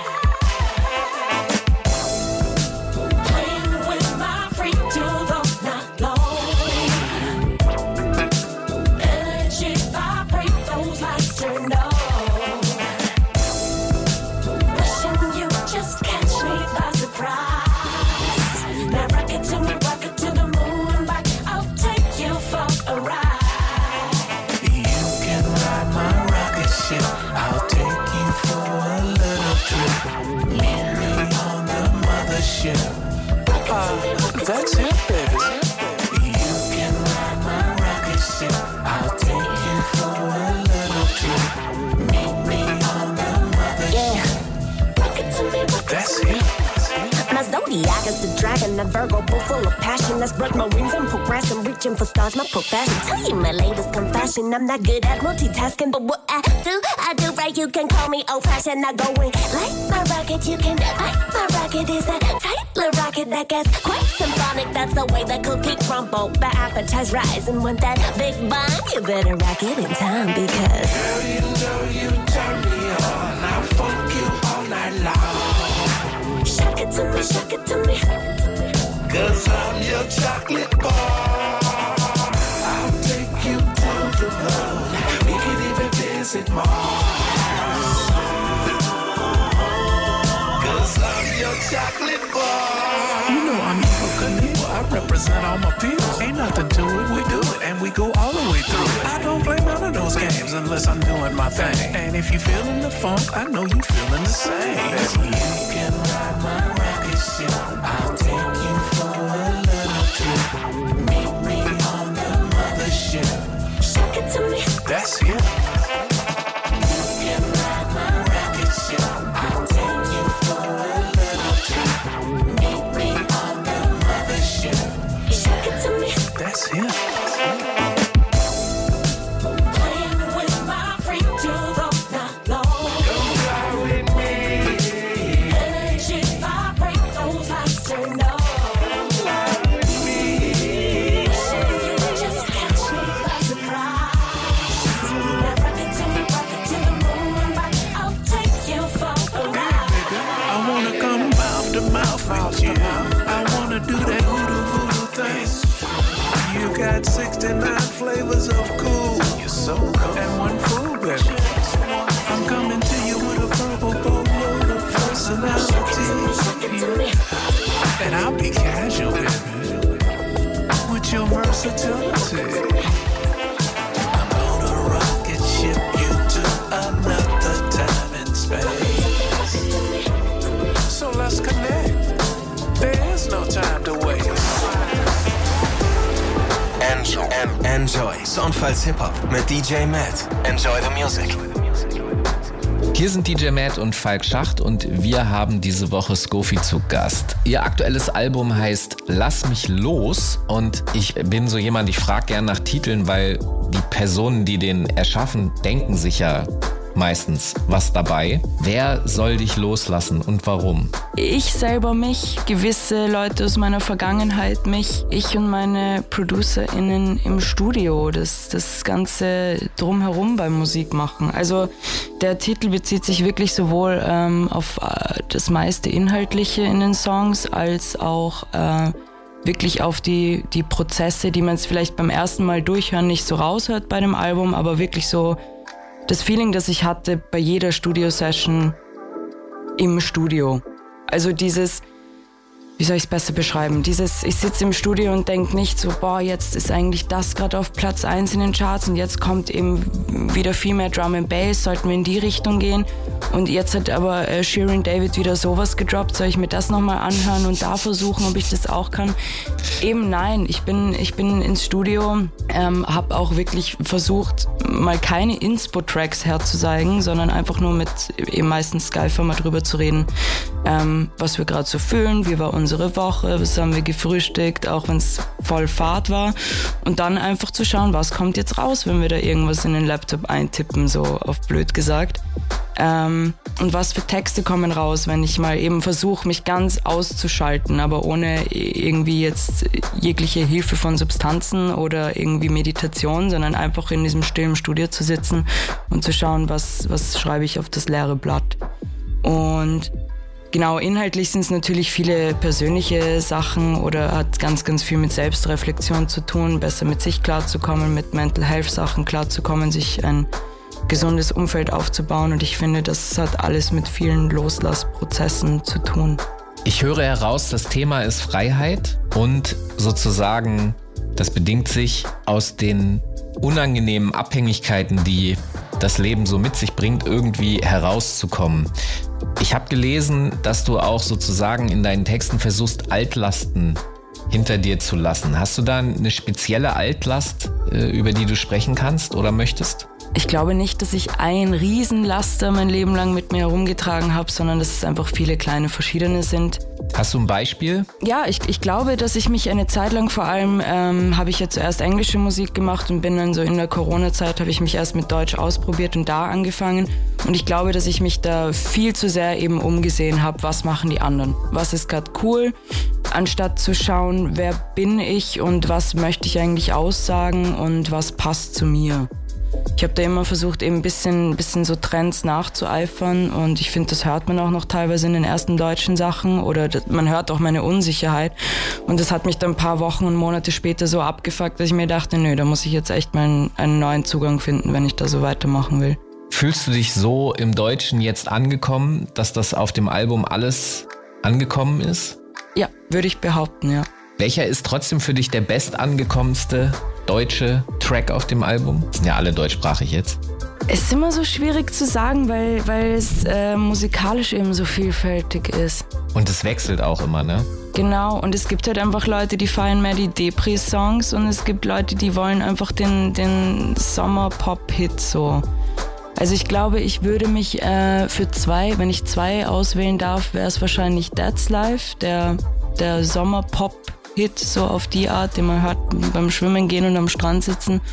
That's it, baby. You can ride my rocket ship. I'll take you for a little trip. Meet me on the mothership. Yeah. Rocket to me, rocket That's to me. It. My zodiac is a dragon, a Virgo, bull full of passion. That's break my wings and progress. I'm reaching for stars, my profession. Tell you my latest confession. I'm not good at multitasking, but what I do, I do right. You can call me old-fashioned. I go in like my rocket. You can like my rocket. Is a tight little rocket that gets quite symphonic. That's the way that cookie crumble. The appetite rise and want that big bomb. You better rock it in time because girl, you know you turn me on. I'll funk you all night long. Shake it to me, shake it to me. Cause I'm your chocolate bar. I'll take you to the moon. We can even visit Mars. Cause I'm your chocolate bar. You know I'm Eagle Knievel. I represent all my peers. Ain't nothing to it, we do it. And we go all the way through it. I don't play none of those games unless I'm doing my thing. And if you feeling the funk, I know you feeling the same. You can ride my rocket ship. I'll take you for a little trip. Meet me on the mothership. Shake it to me. That's it. You can ride my rocket ship. I'll take you for a little trip. Meet me on the mothership. Shake it to me. That's it. Got sixty-nine flavors of cool. You're so cool. And one fool, baby. I'm coming to you with a purple boatload of personality. And I'll be casual, baby. With your versatility. I'm gonna rocket ship you to another time and space. So let's connect. There's no time to waste. Enjoy. Enjoy. Soundfiles Hip-Hop mit D J Matt. Enjoy the music. Hier sind D J Matt und Falk Schacht und wir haben diese Woche Scofi zu Gast. Ihr aktuelles Album heißt Lass mich los und ich bin so jemand, ich frage gern nach Titeln, weil die Personen, die den erschaffen, denken sich ja meistens was dabei. Wer soll dich loslassen und warum? Ich selber mich, gewisse Leute aus meiner Vergangenheit mich, ich und meine ProducerInnen im Studio, das, das Ganze drumherum beim Musikmachen. Also der Titel bezieht sich wirklich sowohl ähm, auf äh, das meiste Inhaltliche in den Songs, als auch äh, wirklich auf die, die Prozesse, die man jetzt vielleicht beim ersten Mal durchhören nicht so raushört bei dem Album, aber wirklich so das Feeling, das ich hatte bei jeder Studio-Session im Studio. Also dieses, wie soll ich es besser beschreiben? Dieses, ich sitze im Studio und denke nicht so, boah, jetzt ist eigentlich das gerade auf Platz eins in den Charts und jetzt kommt eben wieder viel mehr Drum and Bass, sollten wir in die Richtung gehen. Und jetzt hat aber äh, Shirin David wieder sowas gedroppt, soll ich mir das nochmal anhören und da versuchen, ob ich das auch kann? Eben nein, ich bin, ich bin ins Studio, ähm, habe auch wirklich versucht, mal keine Inspo-Tracks herzuzeigen, sondern einfach nur mit eben meistens Skyfer mal drüber zu reden, ähm, was wir gerade so fühlen, wie war unsere Woche, was haben wir gefrühstückt, auch wenn es voll Fahrt war. Und dann einfach zu schauen, was kommt jetzt raus, wenn wir da irgendwas in den Laptop eintippen, so auf blöd gesagt. Ähm, und was für Texte kommen raus, wenn ich mal eben versuche, mich ganz auszuschalten, aber ohne irgendwie jetzt jegliche Hilfe von Substanzen oder irgendwie Meditation, sondern einfach in diesem stillen Studio zu sitzen und zu schauen, was, was schreibe ich auf das leere Blatt. Und genau, inhaltlich sind es natürlich viele persönliche Sachen oder hat ganz, ganz viel mit Selbstreflexion zu tun, besser mit sich klarzukommen, mit Mental Health Sachen klarzukommen, sich ein gesundes Umfeld aufzubauen und ich finde, das hat alles mit vielen Loslassprozessen zu tun. Ich höre heraus, das Thema ist Freiheit und sozusagen, das bedingt sich aus den unangenehmen Abhängigkeiten, die das Leben so mit sich bringt, irgendwie herauszukommen. Ich habe gelesen, dass du auch sozusagen in deinen Texten versuchst, Altlasten hinter dir zu lassen. Hast du da eine spezielle Altlast, über die du sprechen kannst oder möchtest? Ich glaube nicht, dass ich ein Riesenlaster mein Leben lang mit mir herumgetragen habe, sondern dass es einfach viele kleine verschiedene sind. Hast du ein Beispiel? Ja, ich, ich glaube, dass ich mich eine Zeit lang vor allem, ähm, habe ich ja zuerst englische Musik gemacht und bin dann so in der Corona-Zeit, habe ich mich erst mit Deutsch ausprobiert und da angefangen. Und ich glaube, dass ich mich da viel zu sehr eben umgesehen habe, was machen die anderen? Was ist gerade cool? Anstatt zu schauen, wer bin ich und was möchte ich eigentlich aussagen und was passt zu mir. Ich habe da immer versucht, eben ein bisschen, bisschen so Trends nachzueifern und ich finde, das hört man auch noch teilweise in den ersten deutschen Sachen oder das, man hört auch meine Unsicherheit und das hat mich dann ein paar Wochen und Monate später so abgefuckt, dass ich mir dachte, nö, da muss ich jetzt echt mal einen, einen neuen Zugang finden, wenn ich da so weitermachen will. Fühlst du dich so im Deutschen jetzt angekommen, dass das auf dem Album alles angekommen ist? Ja, würde ich behaupten, ja. Welcher ist trotzdem für dich der bestangekommenste deutsche Track auf dem Album? Sind ja alle deutschsprachig jetzt. Es ist immer so schwierig zu sagen, weil, weil es äh, musikalisch eben so vielfältig ist. Und es wechselt auch immer, ne? Genau, und es gibt halt einfach Leute, die feiern mehr die Depri-Songs und es gibt Leute, die wollen einfach den, den Sommer-Pop-Hit so. Also ich glaube, ich würde mich äh, für zwei, wenn ich zwei auswählen darf, wäre es wahrscheinlich That's Life, der, der Sommer-Pop-Hit, so auf die Art, den man hört beim Schwimmen gehen und am Strand sitzen.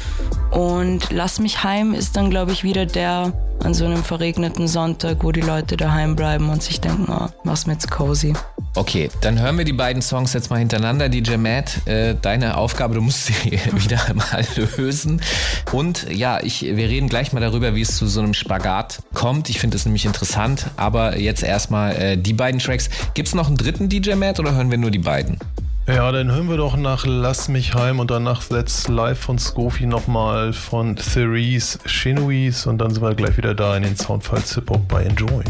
Und Lass mich heim ist dann, glaube ich, wieder der an so einem verregneten Sonntag, wo die Leute daheim bleiben und sich denken, oh, mach's mir jetzt cozy. Okay, dann hören wir die beiden Songs jetzt mal hintereinander. D J Matt, äh, deine Aufgabe, du musst sie wieder mal lösen. Und ja, ich, wir reden gleich mal darüber, wie es zu so einem Spagat kommt. Ich finde das nämlich interessant. Aber jetzt erstmal äh, die beiden Tracks. Gibt's noch einen dritten D J Matt oder hören wir nur die beiden? Ja, dann hören wir doch nach Lass mich heim und danach That's Live von Scofi nochmal von Therese Chenouise und dann sind wir gleich wieder da in den Soundfiles Hip-Hop bei Enjoy.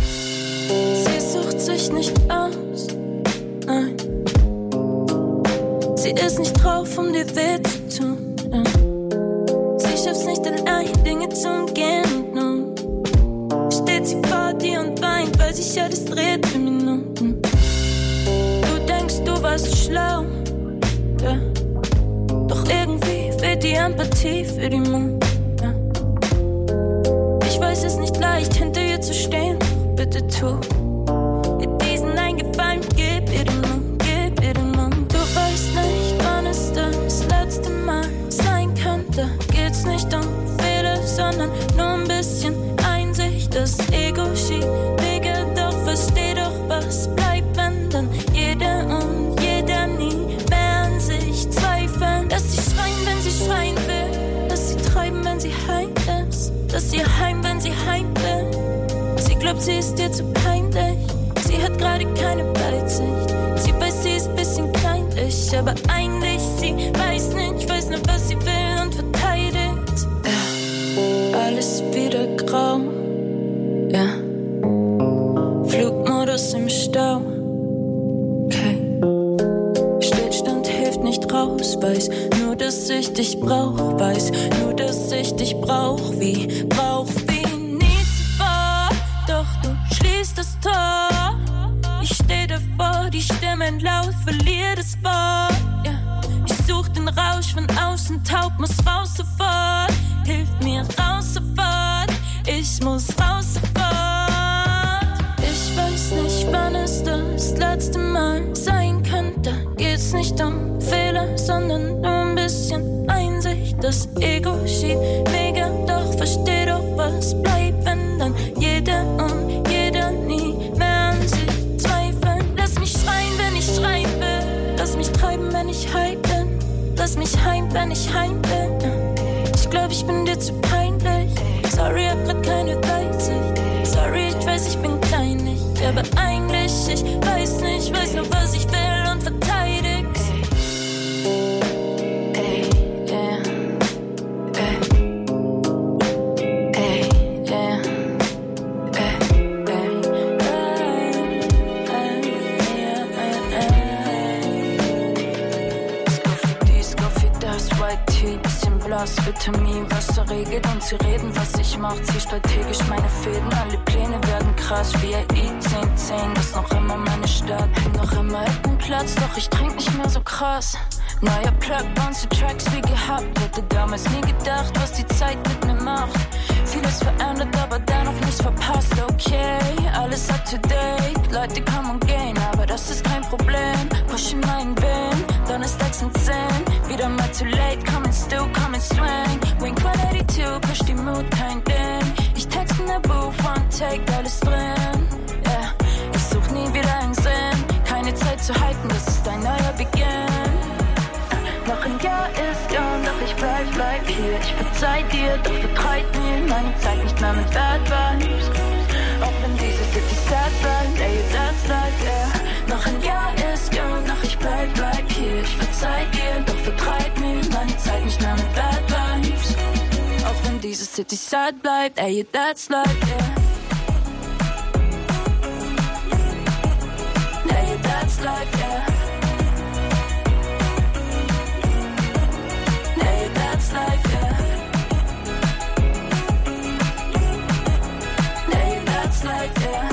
Sie sucht sich nicht aus, nein. Sie ist nicht drauf, um dir weh zu tun, ja. Sie schafft's nicht allein, Dinge zu umgehen und nun steht sie vor dir und weint, weil sich alles dreht für Minuten. Du denkst, du warst schlau, ja. Doch irgendwie fehlt die Empathie für die Mut, ja. Ich weiß es nicht leicht, hinter ihr zu stehen, bitte tu ihr diesen Eingefallen, gib ihr den Mund, gib ihr den Mund. Du weißt nicht, wann es das letzte Mal sein könnte. Geht's nicht um Fehler, sondern nur ein bisschen Einsicht. Das Ego schiebt Wege, doch versteh doch, was bleibt, wenn dann jeder und jeder nie mehr an sich zweifeln. Dass sie schreien, wenn sie schreien will, dass sie treiben, wenn sie heim ist, dass sie heim, wenn sie heim will. Sie glaubt, sie ist dir zu peinlich, sie hat gerade keine Weitsicht. Sie weiß, sie ist bisschen kleinlich, aber eigentlich sie weiß nicht, weiß nur, was sie will und verteidigt. Ja, alles wieder grau. Ja, Flugmodus im Stau. Okay, Stillstand hilft nicht raus. Weiß nur, dass ich dich brauch. Weiß nur, dass ich dich brauch. Wie, brauch wie nie zuvor. Doch du schließt das Tor. Ich steh davor, die Stimmen laut, verlier das Wort. Ja, ich such den Rausch von außen, taub, muss raus sofort. Hilf mir raus sofort. Ich muss raus sofort. Ich weiß nicht, wann es das letzte Mal sein könnte. Geht's nicht um Fehler, sondern nur ein bisschen Einsicht. Das Ego schiebt Wege, doch versteh doch, was bleibt, wenn dann jeder und jeder nie mehr an sich zweifeln. Lass mich schreien, wenn ich schreien will. Lass mich treiben, wenn ich heim bin. Lass mich heim, wenn ich heim bin. Ich glaub, ich bin dir zu peinlich. Sorry, hab grad keine Weitsicht. Sorry, ich weiß, ich bin kleinlich. Aber eigentlich, ich weiß nicht, weiß nur, was ich will und verteidig's. Ey, yeah. Ey. Ey, yeah. Ey, ey. Ey, ey, ey. Scoffi dies, Scoffi das, White Tea, bisschen blass, Vitamin, Wasser regelt und sie reden, was ich mach, zieh strategisch meine Fäden, alle Pläne werden krass, V I I zehn zehn, das ist noch immer meine Stadt, bin noch immer im Platz, doch ich trink nicht mehr so krass. Neuer Plug, bounce Tracks wie gehabt, hätte damals nie gedacht, was die Zeit mit mir macht. Vieles verändert, aber dennoch nichts verpasst, okay, alles up to date, Leute kommen und gehen, aber das ist kein Problem, push in meinen Willen, Donnerstags um zehn, wieder mal too late, come and still, come and swing, Wink one eighty-two, push die Mood, kein Ding, ich text in der Booth, one take, alles drin, yeah, ich such nie wieder einen Sinn, keine Zeit zu hypen, das ist ein neuer Beginn. Noch ein Jahr ist jung, doch ich bleib, bleib hier. Ich verzeih dir, doch vertreit mir meine Zeit nicht mehr mit Bad Vibes. Auch wenn diese City sad bleibt, ey, that's life, yeah. Noch ein Jahr ist jung, doch ich bleib, bleib hier. Ich verzeih dir, doch vertreit mir meine Zeit nicht mehr mit Bad Vibes. Auch wenn diese City sad bleibt, ey, that's life, yeah. Ey, that's life, yeah. That's life, yeah. Nee, that's life, yeah.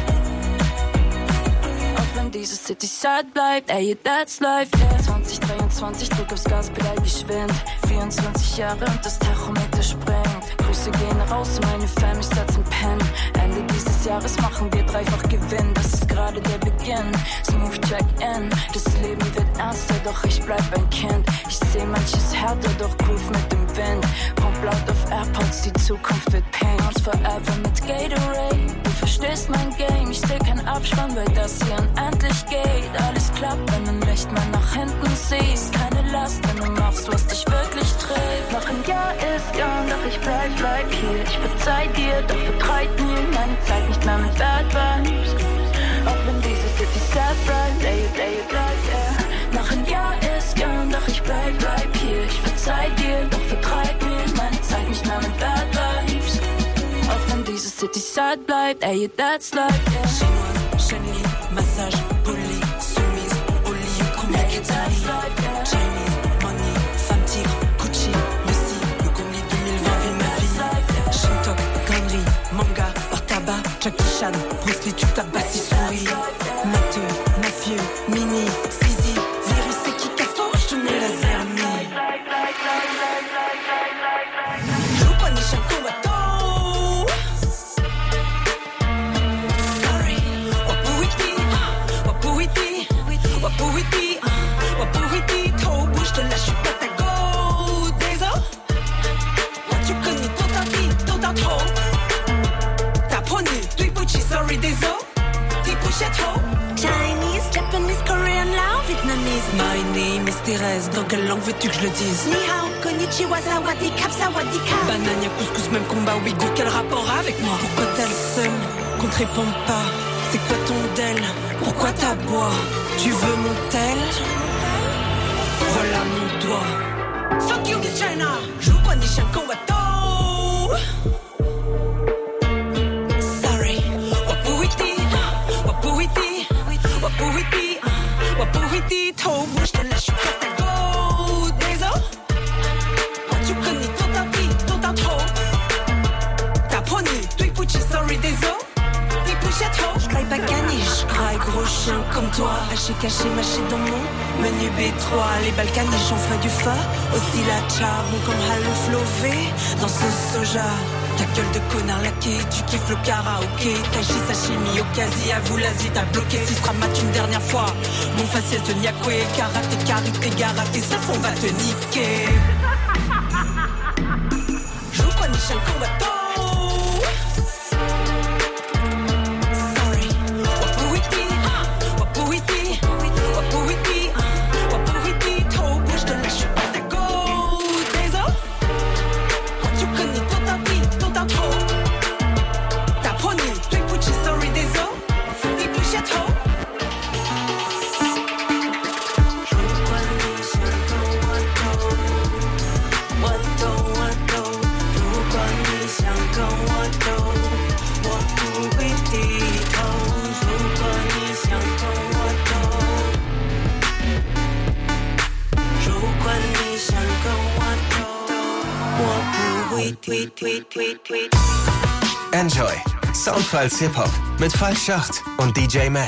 Auch wenn diese City sad bleibt, ey, that's life, yeah. zwanzig dreiundzwanzig, drück aufs Gaspedal geschwind. vierundzwanzig Jahre und das Tachometer springt. Grüße gehen raus, meine Fam, ich setz ein Pen. Ende dieses Jahres machen wir dreifach Gewinn. Das ist gerade der Beginn. Smooth Check-In, das Leben wird ernster, doch ich bleib ein Kind. Ich seh manches härter, doch groove mit dem Wind. Pump laut auf AirPods, die Zukunft wird Pain. Bounce forever mit Gatorade. Du verstehst mein Game, ich seh keinen Abspann, weil das hier unendlich geht. Alles klappt, wenn du nicht mehr nach hinten siehst. Keine Last, wenn du machst, was dich wirklich trägt. Noch ein Jahr ist jung, doch ich bleib, bleib hier. Ich verzeih dir, doch vertreit mir meine Zeit nicht mehr mit Bad Vibes. Auch wenn diese City sad bleibt, ey, ey, bleib, yeah. Noch ein Jahr ist jung, doch ich bleib, bleib hier. Ich verzeih dir, doch vertreib mir meine Zeit nicht mehr mit Bad Vibes. Auch wenn diese City sad bleibt, ey, that's life, yeah. Chez moi, Shenli, massage, poli, soumise, au lit, compliqué d'Ali. Chinese, money, femme tigre, Gucci, Lucy, le combi deux mille vingt vit ma vie. Shintok, connerie, manga, par tabac, Jackie Chan, Bruce Lee, tu tabasses, il sourit. Matheux, mafieux, mini, Zizi, virus, c'est qui casse ton je te mets la zermie. Joue pas ni chaque combattant. Thérèse, dans quelle langue veux-tu que je le dise? Ni hao, konnichiwa, sawadee kap, sawadee kap. Banania, couscous, même combat, ouïghour, quel rapport avec moi? Pourquoi t'as le seum, qu'on te répond pas? C'est quoi ton del? Pourquoi t'aboies? Tu veux mon tel? Voilà mon doigt. Fuck you, Miss China. 如果你想跟我斗 Sorry 我不会低我不会低我不会低我不会低头我是来 je suis prête à go Désolé 我就跟你斗到底斗到头打破你对不起 Sorry Désolé 低不下头 Je crois pas gagner Je crois gros chien comme toi Haché caché mâché dans mon menu B trois Les Balkaniques j'en ferai du feu Aussi la charbon comme Halo Flové Dans ce soja Ta gueule de connard laqué Tu kiffes le karaoké Kashi sashimi Okazi à vous l'Asie T'as bloqué si sera mat une dernière fois Mon faciès de Nyakwe Karaté karité garaté Ça fond va te niquer Joue quoi ni chien qu'on va t'en Enjoy. Soundfiles Hip-Hop mit Falk Schacht und D J Matt.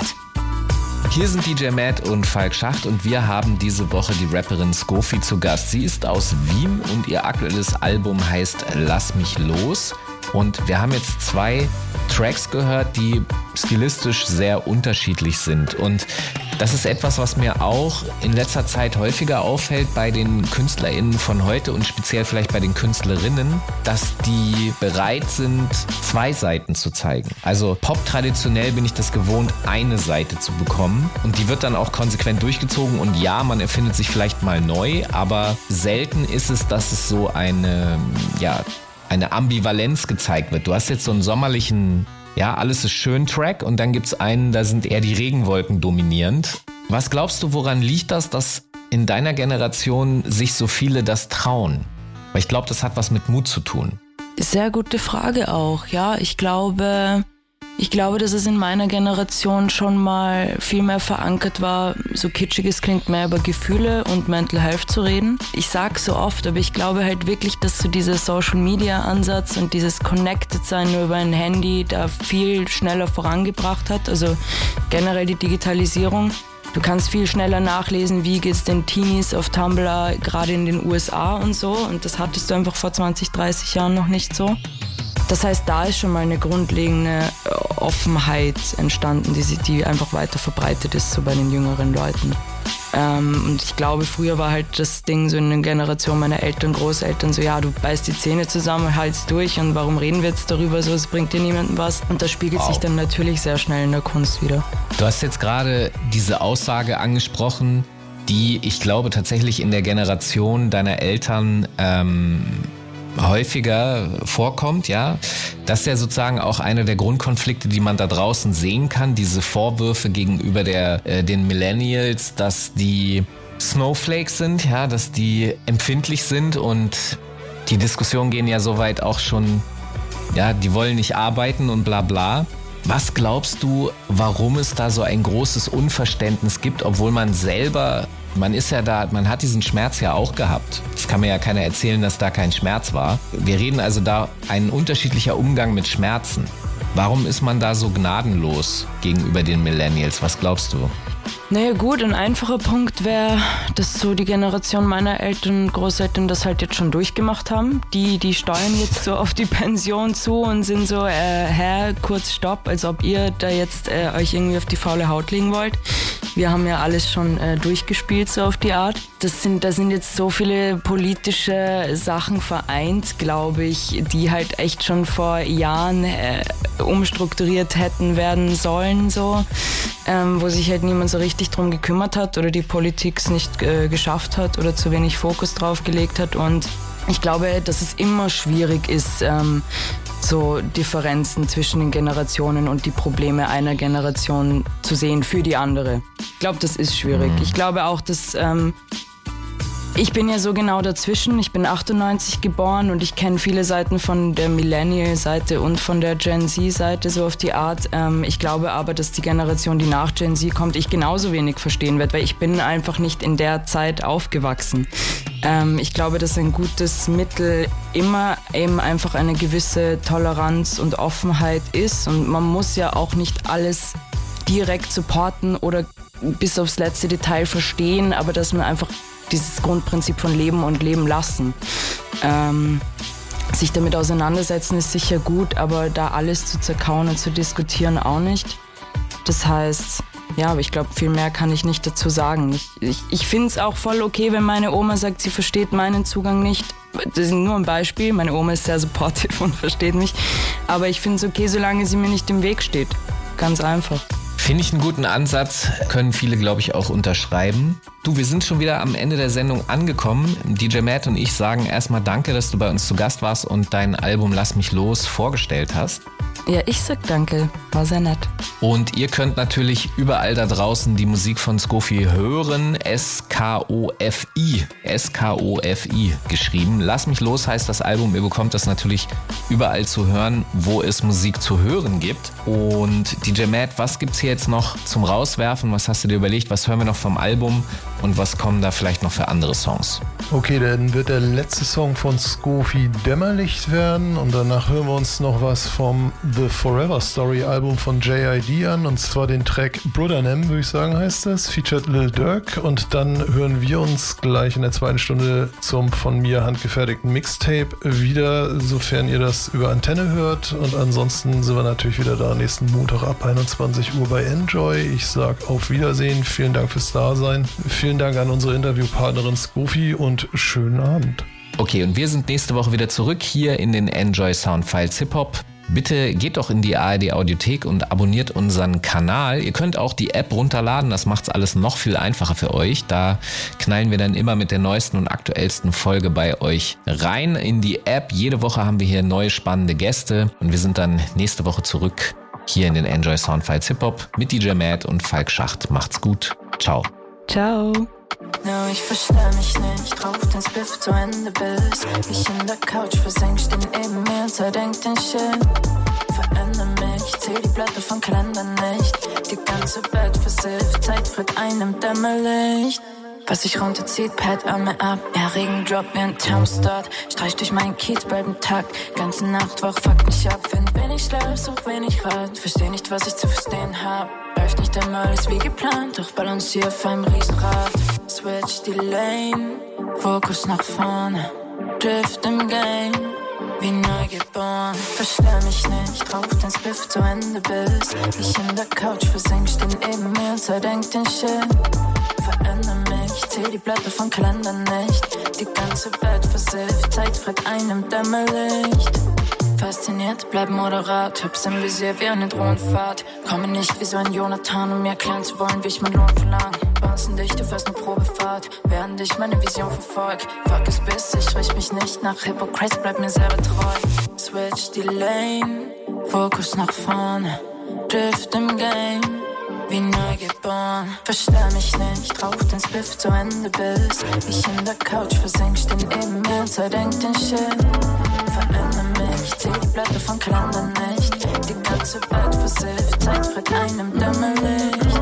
Hier sind D J Matt und Falk Schacht und wir haben diese Woche die Rapperin Skofi zu Gast. Sie ist aus Wien und ihr aktuelles Album heißt Lass mich los. Und wir haben jetzt zwei Tracks gehört, die stilistisch sehr unterschiedlich sind. Und das ist etwas, was mir auch in letzter Zeit häufiger auffällt bei den KünstlerInnen von heute und speziell vielleicht bei den KünstlerInnen, dass die bereit sind, zwei Seiten zu zeigen. Also Pop traditionell bin ich das gewohnt, eine Seite zu bekommen und die wird dann auch konsequent durchgezogen und ja, man erfindet sich vielleicht mal neu, aber selten ist es, dass es so eine, ja, eine Ambivalenz gezeigt wird. Du hast jetzt so einen sommerlichen, ja, alles ist schön Track und dann gibt's einen, da sind eher die Regenwolken dominierend. Was glaubst du, woran liegt das, dass in deiner Generation sich so viele das trauen? Weil ich glaube, das hat was mit Mut zu tun. Sehr gute Frage auch, ja. Ich glaube, ich glaube, dass es in meiner Generation schon mal viel mehr verankert war, so kitschig es klingt, mehr über Gefühle und Mental Health zu reden. Ich sag's so oft, aber ich glaube halt wirklich, dass so dieser Social-Media-Ansatz und dieses Connected-Sein nur über ein Handy da viel schneller vorangebracht hat. Also generell die Digitalisierung. Du kannst viel schneller nachlesen, wie geht's den Teenies auf Tumblr, gerade in den U S A und so. Und das hattest du einfach vor zwanzig, dreißig Jahren noch nicht so. Das heißt, da ist schon mal eine grundlegende Offenheit entstanden, die, die einfach weiter verbreitet ist so bei den jüngeren Leuten. Ähm, und ich glaube, früher war halt das Ding so in der Generation meiner Eltern, Großeltern so, ja, du beißt die Zähne zusammen, haltst durch und warum reden wir jetzt darüber so, es bringt dir niemandem was. Und das spiegelt wow. sich dann natürlich sehr schnell in der Kunst wieder. Du hast jetzt gerade diese Aussage angesprochen, die ich glaube tatsächlich in der Generation deiner Eltern ähm, häufiger vorkommt, ja. Das ist ja sozusagen auch einer der Grundkonflikte, die man da draußen sehen kann, diese Vorwürfe gegenüber der, äh, den Millennials, dass die Snowflakes sind, ja, dass die empfindlich sind und die Diskussionen gehen ja soweit auch schon, ja, die wollen nicht arbeiten und bla bla. Was glaubst du, warum es da so ein großes Unverständnis gibt, obwohl man selber, man ist ja da, man hat diesen Schmerz ja auch gehabt. Das kann mir ja keiner erzählen, dass da kein Schmerz war. Wir reden also da ein unterschiedlicher Umgang mit Schmerzen. Warum ist man da so gnadenlos gegenüber den Millennials? Was glaubst du? Naja gut, ein einfacher Punkt wäre, dass so die Generation meiner Eltern und Großeltern das halt jetzt schon durchgemacht haben. Die, die steuern jetzt so auf die Pension zu und sind so, äh, hä, kurz Stopp, als ob ihr da jetzt äh, euch irgendwie auf die faule Haut legen wollt. wir haben ja alles schon äh, durchgespielt, so auf die Art. Das sind, da sind jetzt so viele politische Sachen vereint, glaube ich, die halt echt schon vor Jahren äh, umstrukturiert hätten werden sollen, so, ähm, wo sich halt niemand so richtig drum gekümmert hat oder die Politik es nicht äh, geschafft hat oder zu wenig Fokus drauf gelegt hat. Und ich glaube, dass es immer schwierig ist, ähm, so Differenzen zwischen den Generationen und die Probleme einer Generation zu sehen für die andere. Ich glaube, das ist schwierig. Ich glaube auch, dass ähm, ich bin ja so genau dazwischen. Ich bin achtundneunzig geboren und ich kenne viele Seiten von der Millennial-Seite und von der Gen Z-Seite so auf die Art. Ähm, ich glaube aber, dass die Generation, die nach Gen Z kommt, ich genauso wenig verstehen wird, weil ich bin einfach nicht in der Zeit aufgewachsen. Ähm, ich glaube, dass ein gutes Mittel immer eben einfach eine gewisse Toleranz und Offenheit ist und man muss ja auch nicht alles direkt supporten oder bis aufs letzte Detail verstehen, aber dass man einfach dieses Grundprinzip von Leben und Leben lassen. Ähm, sich damit auseinandersetzen ist sicher gut, aber da alles zu zerkauen und zu diskutieren auch nicht. Das heißt, ja, aber ich glaube, viel mehr kann ich nicht dazu sagen. Ich, ich, ich finde es auch voll okay, wenn meine Oma sagt, sie versteht meinen Zugang nicht. Das ist nur ein Beispiel. Meine Oma ist sehr supportive und versteht mich. Aber ich finde es okay, solange sie mir nicht im Weg steht. Ganz einfach. Finde ich einen guten Ansatz, können viele, glaube ich, auch unterschreiben. Du, wir sind schon wieder am Ende der Sendung angekommen. D J Matt und ich sagen erstmal danke, dass du bei uns zu Gast warst und dein Album Lass mich los vorgestellt hast. Ja, ich sag danke. War sehr nett. Und ihr könnt natürlich überall da draußen die Musik von Skofi hören. S K O F I. S K O F I geschrieben. Lass mich los heißt das Album. Ihr bekommt das natürlich überall zu hören, wo es Musik zu hören gibt. Und D J Matt, was gibt's hier jetzt noch zum Rauswerfen? Was hast du dir überlegt? Was hören wir noch vom Album? Und was kommen da vielleicht noch für andere Songs? Okay, dann wird der letzte Song von Skofi Dämmerlicht werden. Und danach hören wir uns noch was vom The Forever Story Album von J I D an, und zwar den Track Brothernem, würde ich sagen, heißt das, featured Lil Durk, und dann hören wir uns gleich in der zweiten Stunde zum von mir handgefertigten Mixtape wieder, sofern ihr das über Antenne hört, und ansonsten sind wir natürlich wieder da nächsten Montag ab einundzwanzig Uhr bei Enjoy. Ich sag auf Wiedersehen, vielen Dank fürs Dasein, vielen Dank an unsere Interviewpartnerin Skofi und schönen Abend. Okay, und wir sind nächste Woche wieder zurück hier in den Enjoy Soundfiles Hip-Hop. Bitte geht doch in die A R D Audiothek und abonniert unseren Kanal. Ihr könnt auch die App runterladen, das macht's alles noch viel einfacher für euch. Da knallen wir dann immer mit der neuesten und aktuellsten Folge bei euch rein in die App. Jede Woche haben wir hier neue spannende Gäste und wir sind dann nächste Woche zurück hier in den Enjoy Soundfiles Hip-Hop mit D J Matt und Falk Schacht. Macht's gut. Ciao. Ciao. No, ich verstell mich nicht, rauch den Spliff zu Ende bis ich in der Couch versenk, steh neben mir, zerdenk den Shit. Veränder mich, zähl die Blätter vom Kalender nicht. Die ganze Welt versifft, Zeit fritt ein im Dämmerlicht. Was sich runterzieht, Pad an mir ab. Ja, Regen droppt wie ein Thermostat. Streich durch meinen Kiez, bald ein Tag. Ganze Nacht wach, fuck mich ab. Find wenig Schlaf, such wenig Rat. Versteh nicht, was ich zu verstehen hab. Läuft nicht einmal alles wie geplant, doch balancier auf einem Riesenrad. Switch die Lane, Fokus nach vorne. Drift im Game, wie neugeboren. Verstell mich nicht, rauch den Spliff zu Ende bis ich in der Couch versenk, steh neben mir, zerdenk den Shit. Veränder mich, zähl die Blätter vom Kalender nicht. Die ganze Welt versifft, Zeit fritt ein im Dämmerlicht. Fasziniert, bleib moderat, Hübs im Visier wie eine Drohnenfahrt. Komme nicht wie so ein Jonathan, um mir erklären zu wollen, wie ich mein Lohn verlang. Bouncen dich, du fährst eine Probefahrt, während ich meine Vision verfolg. Fuck es bis, ich richt mich nicht nach Hypocrites, bleib mir selber treu. Switch die Lane, Fokus nach vorne, Drift im Game, wie neugeboren. Verstell mich nicht, rauch den Spliff zu Ende bis ich in der Couch versenk, steh neben mir, zerdenk den Shit. Veränder mich, zähl die Blätter vom Kalender nicht. Die ganze Welt versifft, Zeit fritt ein im Dämmerlicht.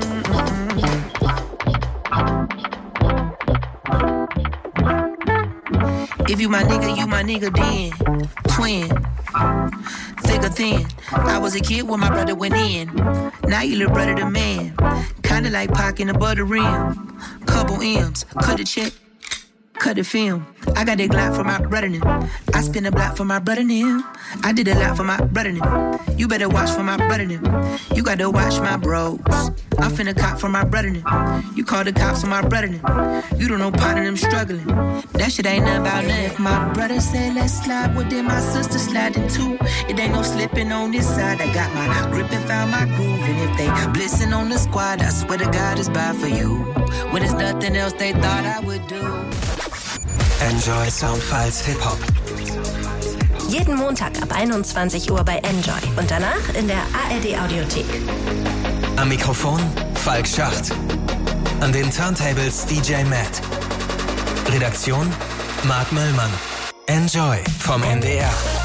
If you my nigga, you my nigga then. Twin, thick or thin. I was a kid when my brother went in. Now you little brother the man. Kinda like Pac in a butter rim. Couple M's, cut a check. cut the film. I got that Glock for my brother them. I spin a block for my brother them. I did a lot for my brother them. You better watch for my brother them. You gotta watch my bros. I'm finna cop for my brother them. You call the cops on my brother them. You don't know part of them struggling. That shit ain't nothing about nothing. If my brother say let's slide, well then my sister sliding too. It ain't no slipping on this side. I got my grip and found my groove. And if they blitzing on the squad, I swear to God it's bad for you. When there's nothing else they thought I would do. Enjoy Soundfiles Hip-Hop. Jeden Montag ab einundzwanzig Uhr bei Enjoy und danach in der A R D Audiothek. Am Mikrofon Falk Schacht. An den Turntables D J Matt. Redaktion Marc Möllmann. Enjoy vom N D R.